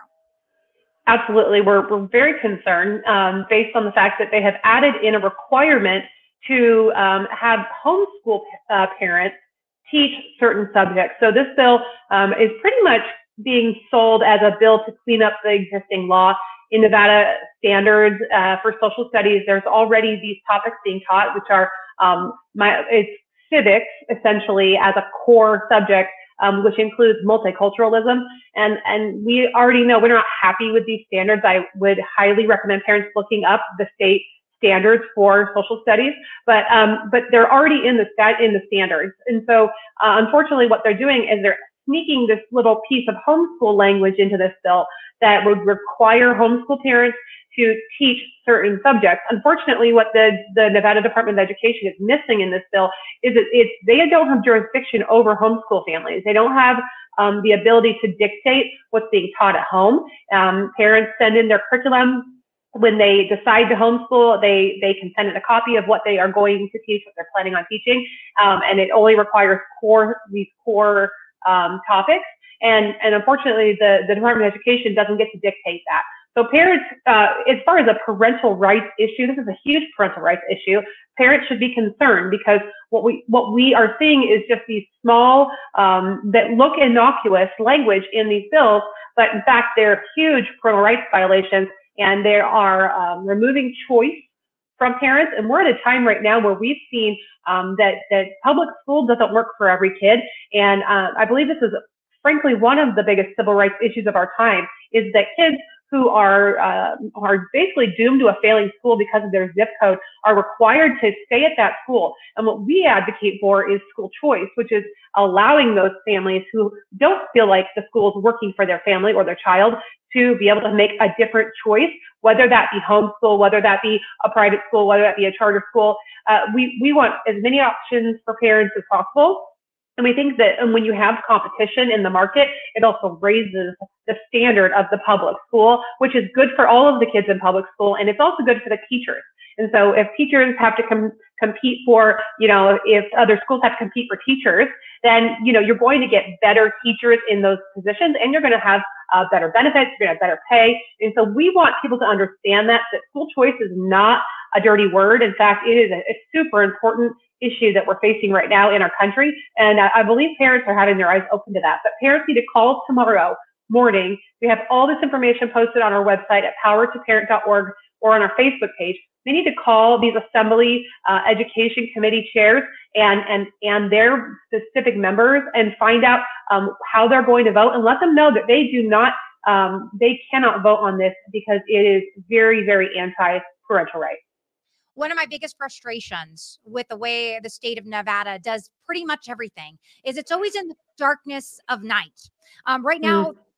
Absolutely. We're, we're very concerned um, based on the fact that they have added in a requirement to um, have homeschool uh, parents teach certain subjects. So this bill um, is pretty much being sold as a bill to clean up the existing law. In Nevada standards uh, for social studies, there's already these topics being taught, which are um, my, it's civics, essentially, as a core subject, Um, which includes multiculturalism. And, and we already know we're not happy with these standards. I would highly recommend parents looking up the state standards for social studies, but, um, but they're already in the stat in the standards. And so, uh, unfortunately, what they're doing is they're sneaking this little piece of homeschool language into this bill that would require homeschool parents to teach certain subjects. Unfortunately, what the, the Nevada Department of Education is missing in this bill is that it's, they don't have jurisdiction over homeschool families. They don't have um, the ability to dictate what's being taught at home. Um, parents send in their curriculum. When they decide to homeschool, they, they can send in a copy of what they are going to teach, what they're planning on teaching. Um, and it only requires core, these core um, topics. And, and unfortunately, the, the Department of Education doesn't get to dictate that. So parents, uh, as far as a parental rights issue, this is a huge parental rights issue. Parents should be concerned because what we what we are seeing is just these small, um, that look innocuous language in these bills, but in fact they're huge parental rights violations, and they are um, removing choice from parents. And we're at a time right now where we've seen um, that that public school doesn't work for every kid, and uh, I believe this is frankly one of the biggest civil rights issues of our time is that kids who are uh, are basically doomed to a failing school because of their zip code are required to stay at that school. And what we advocate for is school choice, which is allowing those families who don't feel like the school is working for their family or their child to be able to make a different choice, whether that be homeschool, whether that be a private school, whether that be a charter school. Uh, we, we want as many options for parents as possible. And we think that when you have competition in the market, it also raises the standard of the public school, which is good for all of the kids in public school. And it's also good for the teachers. And so if teachers have to com compete for, you know, if other schools have to compete for teachers, then, you know, you're going to get better teachers in those positions, and you're going to have uh, better benefits, you're going to have better pay. And so we want people to understand that, that school choice is not a dirty word. In fact, it is a, a super important issue that we're facing right now in our country. And I, I believe parents are having their eyes open to that. But parents need to call tomorrow morning. We have all this information posted on our website at power to parent dot org or on our Facebook page. They need to call these Assembly uh, Education Committee chairs and, and, and their specific members and find out um, how they're going to vote, and let them know that they do not, um, they cannot vote on this because it is very, very anti-parental rights. One of my biggest frustrations with the way the state of Nevada does pretty much everything is it's always in the darkness of night. Um, right now, mm.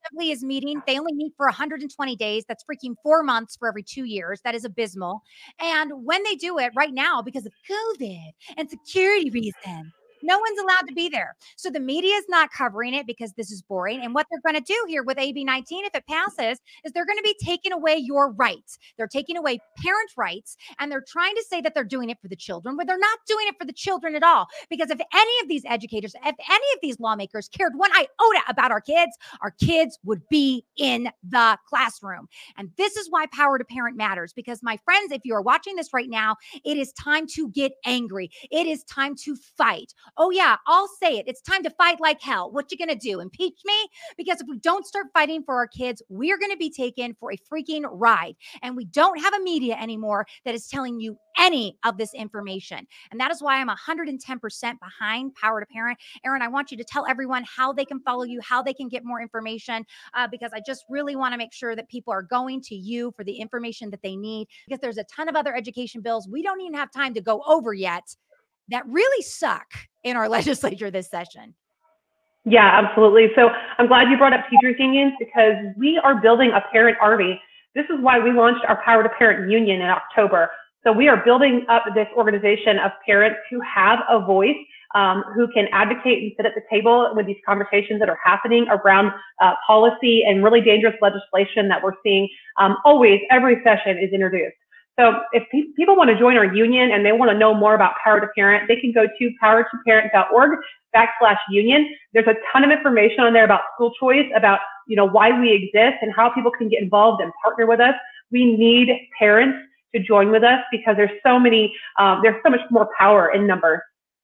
Assembly is meeting. They only meet for one hundred twenty days. That's freaking four months for every two years. That is abysmal. And when they do it right now, because of COVID and security reasons, no one's allowed to be there. So the media is not covering it because this is boring. And what they're going to do here with A B nineteen, if it passes, is they're going to be taking away your rights. They're taking away parent rights, and they're trying to say that they're doing it for the children, but they're not doing it for the children at all. Because if any of these educators, if any of these lawmakers cared one iota about our kids, our kids would be in the classroom. And this is why power to parent matters. Because my friends, if you are watching this right now, it is time to get angry. It is time to fight. Oh yeah, I'll say it. It's time to fight like hell. What you gonna do? Impeach me? Because if we don't start fighting for our kids, we're gonna be taken for a freaking ride. And we don't have a media anymore that is telling you any of this information. And that is why I'm one hundred ten percent behind Power to Parent. Aaron, I want you to tell everyone how they can follow you, how they can get more information, uh, because I just really want to make sure that people are going to you for the information that they need, because there's a ton of other education bills we don't even have time to go over yet that really suck in our legislature this session. Yeah, absolutely. So I'm glad you brought up teachers unions, because we are building a parent army. This is why we launched our Power to Parent Union in October. So we are building up this organization of parents who have a voice, um, who can advocate and sit at the table with these conversations that are happening around uh, policy and really dangerous legislation that we're seeing um, always, every session is introduced. So if pe people want to join our union and they want to know more about Power to Parent, they can go to power to parent dot org backslash union. There's a ton of information on there about school choice, about, you know, why we exist and how people can get involved and partner with us. We need parents to join with us because there's so many, um, there's so much more power in numbers.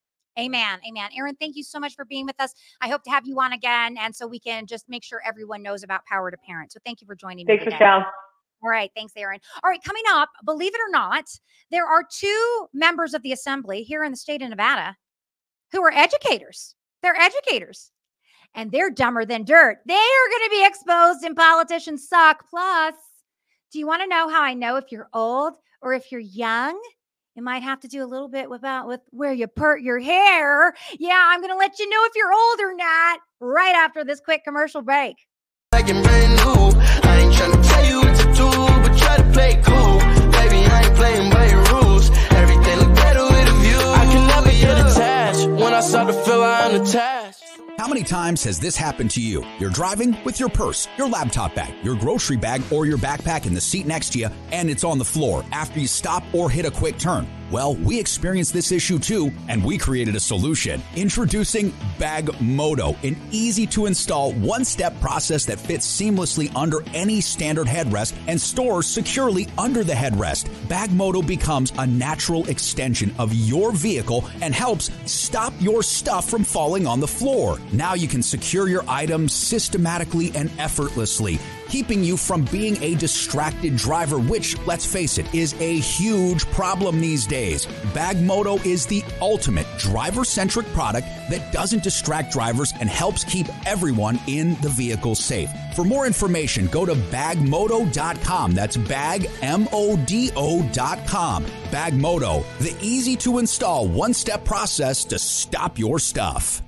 Amen. Amen. Aaron, thank you so much for being with us. I hope to have you on again, and so we can just make sure everyone knows about Power to Parent. So thank you for joining me. Thanks, Michelle. All right. Thanks, Aaron. All right. Coming up, believe it or not, there are two members of the assembly here in the state of Nevada who are educators. They're educators, and they're dumber than dirt. They are going to be exposed, and politicians suck. Plus, do you want to know how I know if you're old or if you're young? You might have to do a little bit about with where you part your hair. Yeah, I'm going to let you know if you're old or not right after this quick commercial break. Like I'm brand new. I ain't trying to tell you what to do, but try to play cool. Baby, I ain't playing by your rules. Everything look better with a view. I can never get attached when I start to feel I'm attached. How many times has this happened to you? You're driving with your purse, your laptop bag, your grocery bag, or your backpack in the seat next to you, and it's on the floor after you stop or hit a quick turn. Well, we experienced this issue too, and we created a solution. Introducing Bagmoto, an easy-to-install, one-step process that fits seamlessly under any standard headrest and stores securely under the headrest. Bagmoto becomes a natural extension of your vehicle and helps stop your stuff from falling on the floor. Now you can secure your items systematically and effortlessly, keeping you from being a distracted driver, which, let's face it, is a huge problem these days. Bagmoto is the ultimate driver-centric product that doesn't distract drivers and helps keep everyone in the vehicle safe. For more information, go to bagmoto dot com. That's bag, M O D O dot com. Bagmoto, the easy-to-install one-step process to stop your stuff.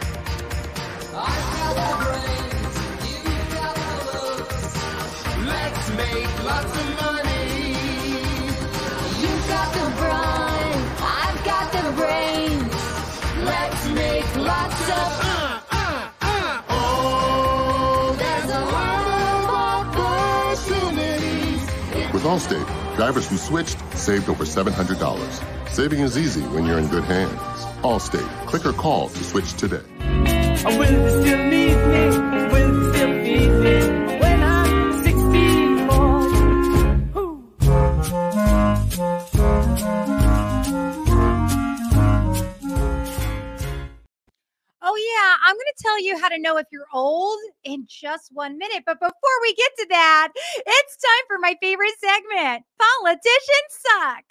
Let's make lots of money. You've got the brawn, I've got the brains. Let's make lots of uh, uh, uh. Oh, there's a world of opportunities. With Allstate, drivers who switched saved over seven hundred dollars. Saving is easy when you're in good hands. Allstate. Click or call to switch today. Will you still need me? Will you still need me when I'm sixty-four? Oh, yeah, I'm going to tell you how to know if you're old in just one minute. But before we get to that, it's time for my favorite segment, Politicians Suck.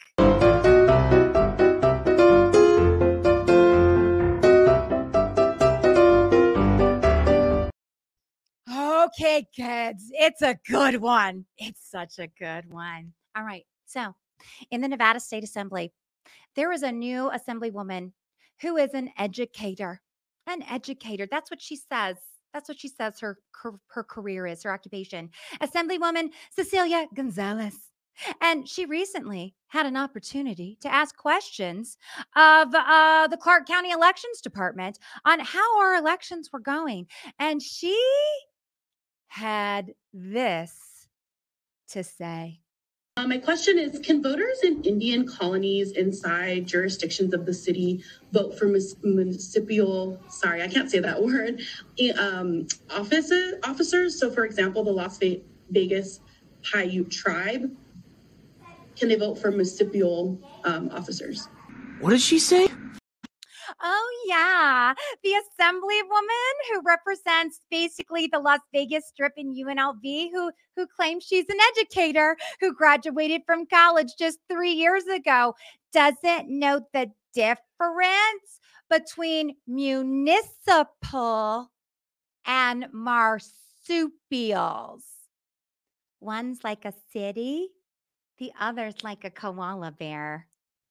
Okay, kids, it's a good one. It's such a good one. All right. So in the Nevada State Assembly, there is a new assemblywoman who is an educator. An educator. That's what she says. That's what she says her, her, her career is, her occupation. Assemblywoman Cecilia Gonzalez. And she recently had an opportunity to ask questions of uh, the Clark County Elections Department on how our elections were going. And she had this to say. Uh, my question is, can voters in Indian colonies inside jurisdictions of the city vote for mus- municipal, sorry, I can't say that word, i- um, offices, officers? So, for example, the Las Ve- Vegas Paiute tribe, can they vote for municipal um, officers? What did she say? Oh, yeah. The assemblywoman who represents basically the Las Vegas Strip in U N L V, who, who claims she's an educator who graduated from college just three years ago, doesn't know the difference between municipal and marsupials. One's like a city, the other's like a koala bear.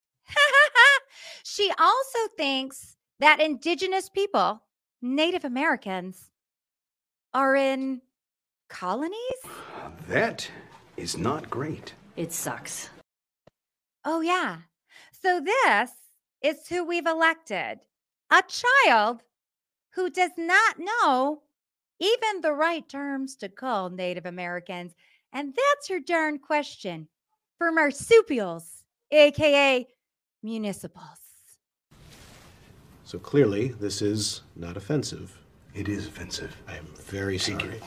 She also thinks that indigenous people, Native Americans, are in colonies. That is not great. It sucks. Oh, yeah. So this is who we've elected. A child who does not know even the right terms to call Native Americans. And that's her darn question for marsupials, A K A municipals. So clearly, this is not offensive. It is offensive. I am very sorry.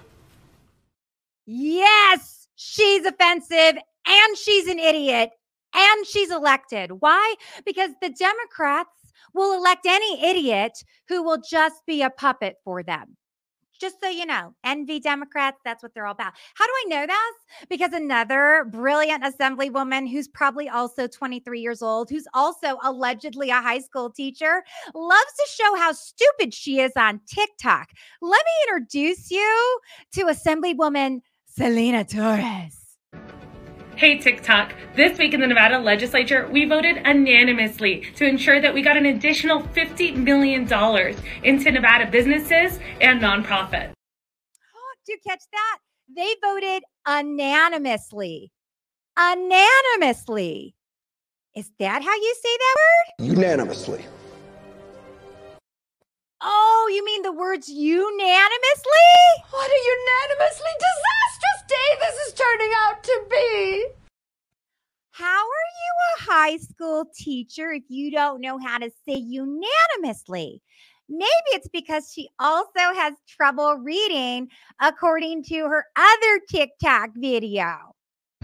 Yes, she's offensive and she's an idiot and she's elected. Why? Because the Democrats will elect any idiot who will just be a puppet for them. Just so you know, envy Democrats, that's what they're all about. How do I know this? Because another brilliant assemblywoman who's probably also twenty-three years old, who's also allegedly a high school teacher, loves to show how stupid she is on TikTok. Let me introduce you to Assemblywoman Selena Torres. Hey TikTok, this week in the Nevada legislature, we voted unanimously to ensure that we got an additional fifty million dollars into Nevada businesses and nonprofits. Oh, do you catch that? They voted unanimously. Unanimously. Is that how you say that word? Unanimously. Oh, you mean the words unanimously? What a unanimously disastrous day this is turning out to be. How are you a high school teacher if you don't know how to say unanimously? Maybe it's because she also has trouble reading, according to her other TikTok video.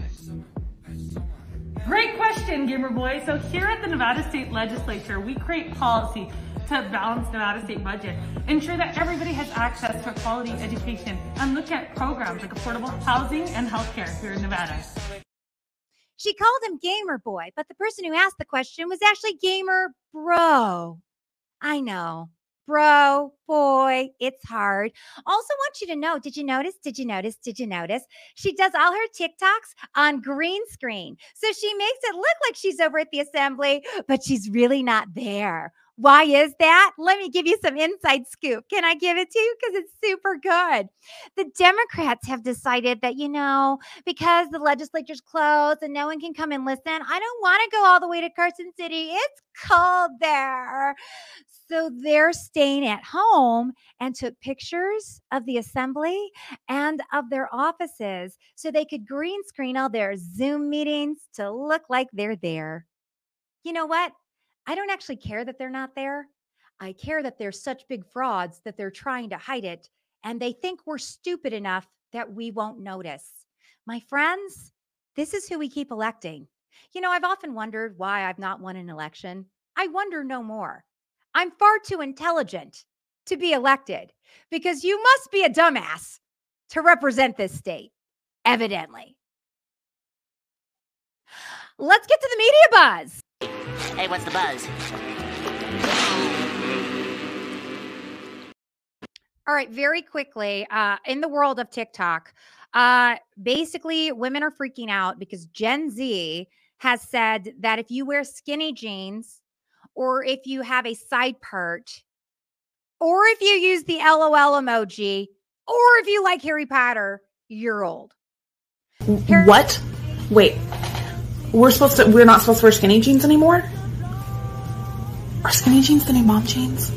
Great question, Gamer Boy. So here at the Nevada State Legislature, we create policy to balance Nevada state budget, ensure that everybody has access to a quality education, and look at programs like affordable housing and healthcare here in Nevada. She called him Gamer Boy, but the person who asked the question was actually Gamer Bro. I know. Bro, boy, it's hard. Also want you to know, did you notice, did you notice, did you notice? She does all her TikToks on green screen. So she makes it look like she's over at the assembly, but she's really not there. Why is that? Let me give you some inside scoop. Can I give it to you? Because it's super good. The Democrats have decided that, you know, because the legislature's closed and no one can come and listen, I don't want to go all the way to Carson City. It's cold there. So they're staying at home and took pictures of the assembly and of their offices so they could green screen all their Zoom meetings to look like they're there. You know what? I don't actually care that they're not there. I care that they're such big frauds that they're trying to hide it, and they think we're stupid enough that we won't notice. My friends, this is who we keep electing. You know, I've often wondered why I've not won an election. I wonder no more. I'm far too intelligent to be elected because you must be a dumbass to represent this state, evidently. Let's get to the media buzz. Hey, what's the buzz? All right, very quickly, uh, in the world of TikTok, uh, basically women are freaking out because Gen Z has said that if you wear skinny jeans or if you have a side part, or if you use the L O L emoji, or if you like Harry Potter, you're old. Harry- What? Wait. We're supposed to, we're not supposed to wear skinny jeans anymore? Are skinny jeans the new mom jeans?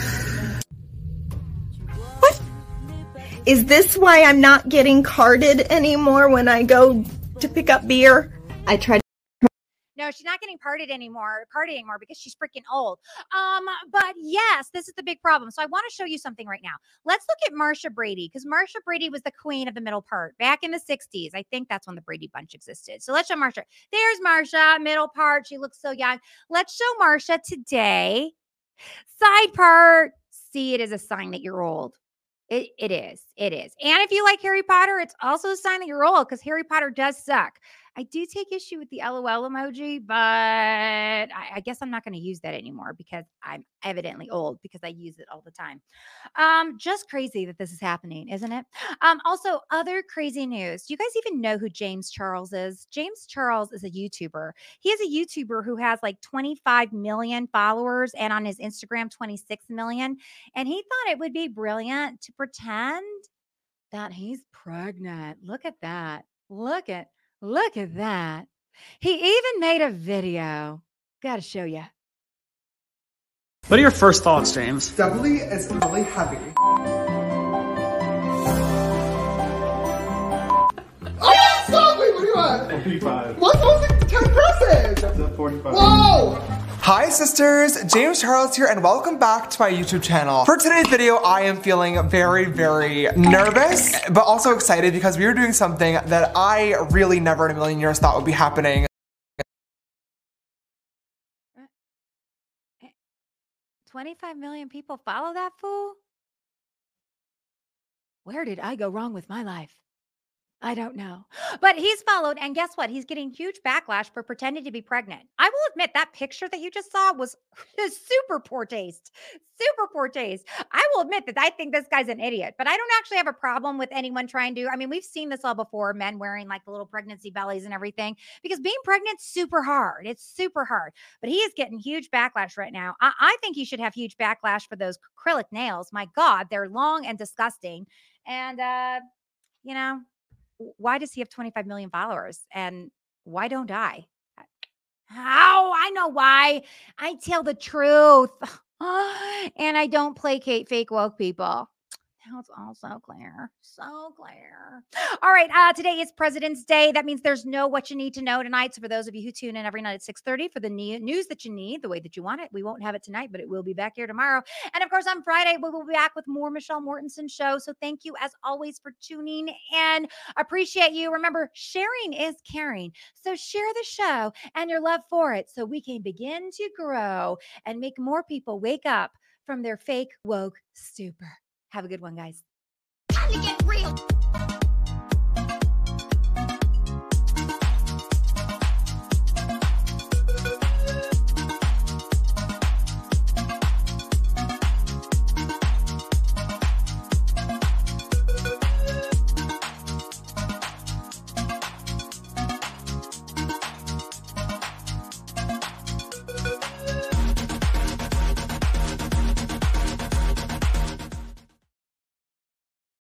Is this why I'm not getting carded anymore when I go to pick up beer? I tried. No, she's not getting carded anymore, carded anymore because she's freaking old. Um, but yes, this is the big problem. So I want to show you something right now. Let's look at Marsha Brady, because Marsha Brady was the queen of the middle part back in the sixties. I think that's when the Brady Bunch existed. So let's show Marsha. There's Marsha, middle part. She looks so young. Let's show Marsha today. Side part. See, it is a sign that you're old. It, it is. It is. And if you like Harry Potter, it's also a sign that you're old because Harry Potter does suck. I do take issue with the L O L emoji, but I, I guess I'm not going to use that anymore because I'm evidently old because I use it all the time. Um, just crazy that this is happening, isn't it? Um, also, other crazy news. Do you guys even know who James Charles is? James Charles is a YouTuber. He is a YouTuber who has like twenty-five million followers and on his Instagram, twenty-six million. And he thought it would be brilliant to pretend that he's pregnant. Look at that. Look at Look at that. He even made a video. Got to show you. What are your first thoughts, James? Definitely, it's really heavy. Oh, stop! Wait, what do you want? forty-five. What? That was like ten presses! That's a forty-five. Whoa! Hi sisters, James Charles here and welcome back to my YouTube channel. For today's video, I am feeling very, very nervous, but also excited because we are doing something that I really never in a million years thought would be happening. twenty-five million people follow that fool? Where did I go wrong with my life? I don't know. But he's followed, and guess what? He's getting huge backlash for pretending to be pregnant. I will admit that picture that you just saw was super poor taste. Super poor taste. I will admit that I think this guy's an idiot, but I don't actually have a problem with anyone trying to. I mean, we've seen this all before, men wearing like the little pregnancy bellies and everything, because being pregnant's super hard. It's super hard. But he is getting huge backlash right now. I, I think he should have huge backlash for those acrylic nails. My God, they're long and disgusting. And, uh, you know, why does he have twenty-five million followers and why don't I? How? I know why. I tell the truth and I don't placate fake woke people. Now it's all so clear. So clear. All right. Uh, today is President's Day. That means there's no What You Need to Know tonight. So for those of you who tune in every night at six thirty for the news that you need, the way that you want it, we won't have it tonight, but it will be back here tomorrow. And of course, on Friday, we will be back with more Michelle Mortensen show. So thank you as always for tuning in. Appreciate you. Remember, sharing is caring. So share the show and your love for it so we can begin to grow and make more people wake up from their fake woke stupor. Have a good one, guys. Time to get real.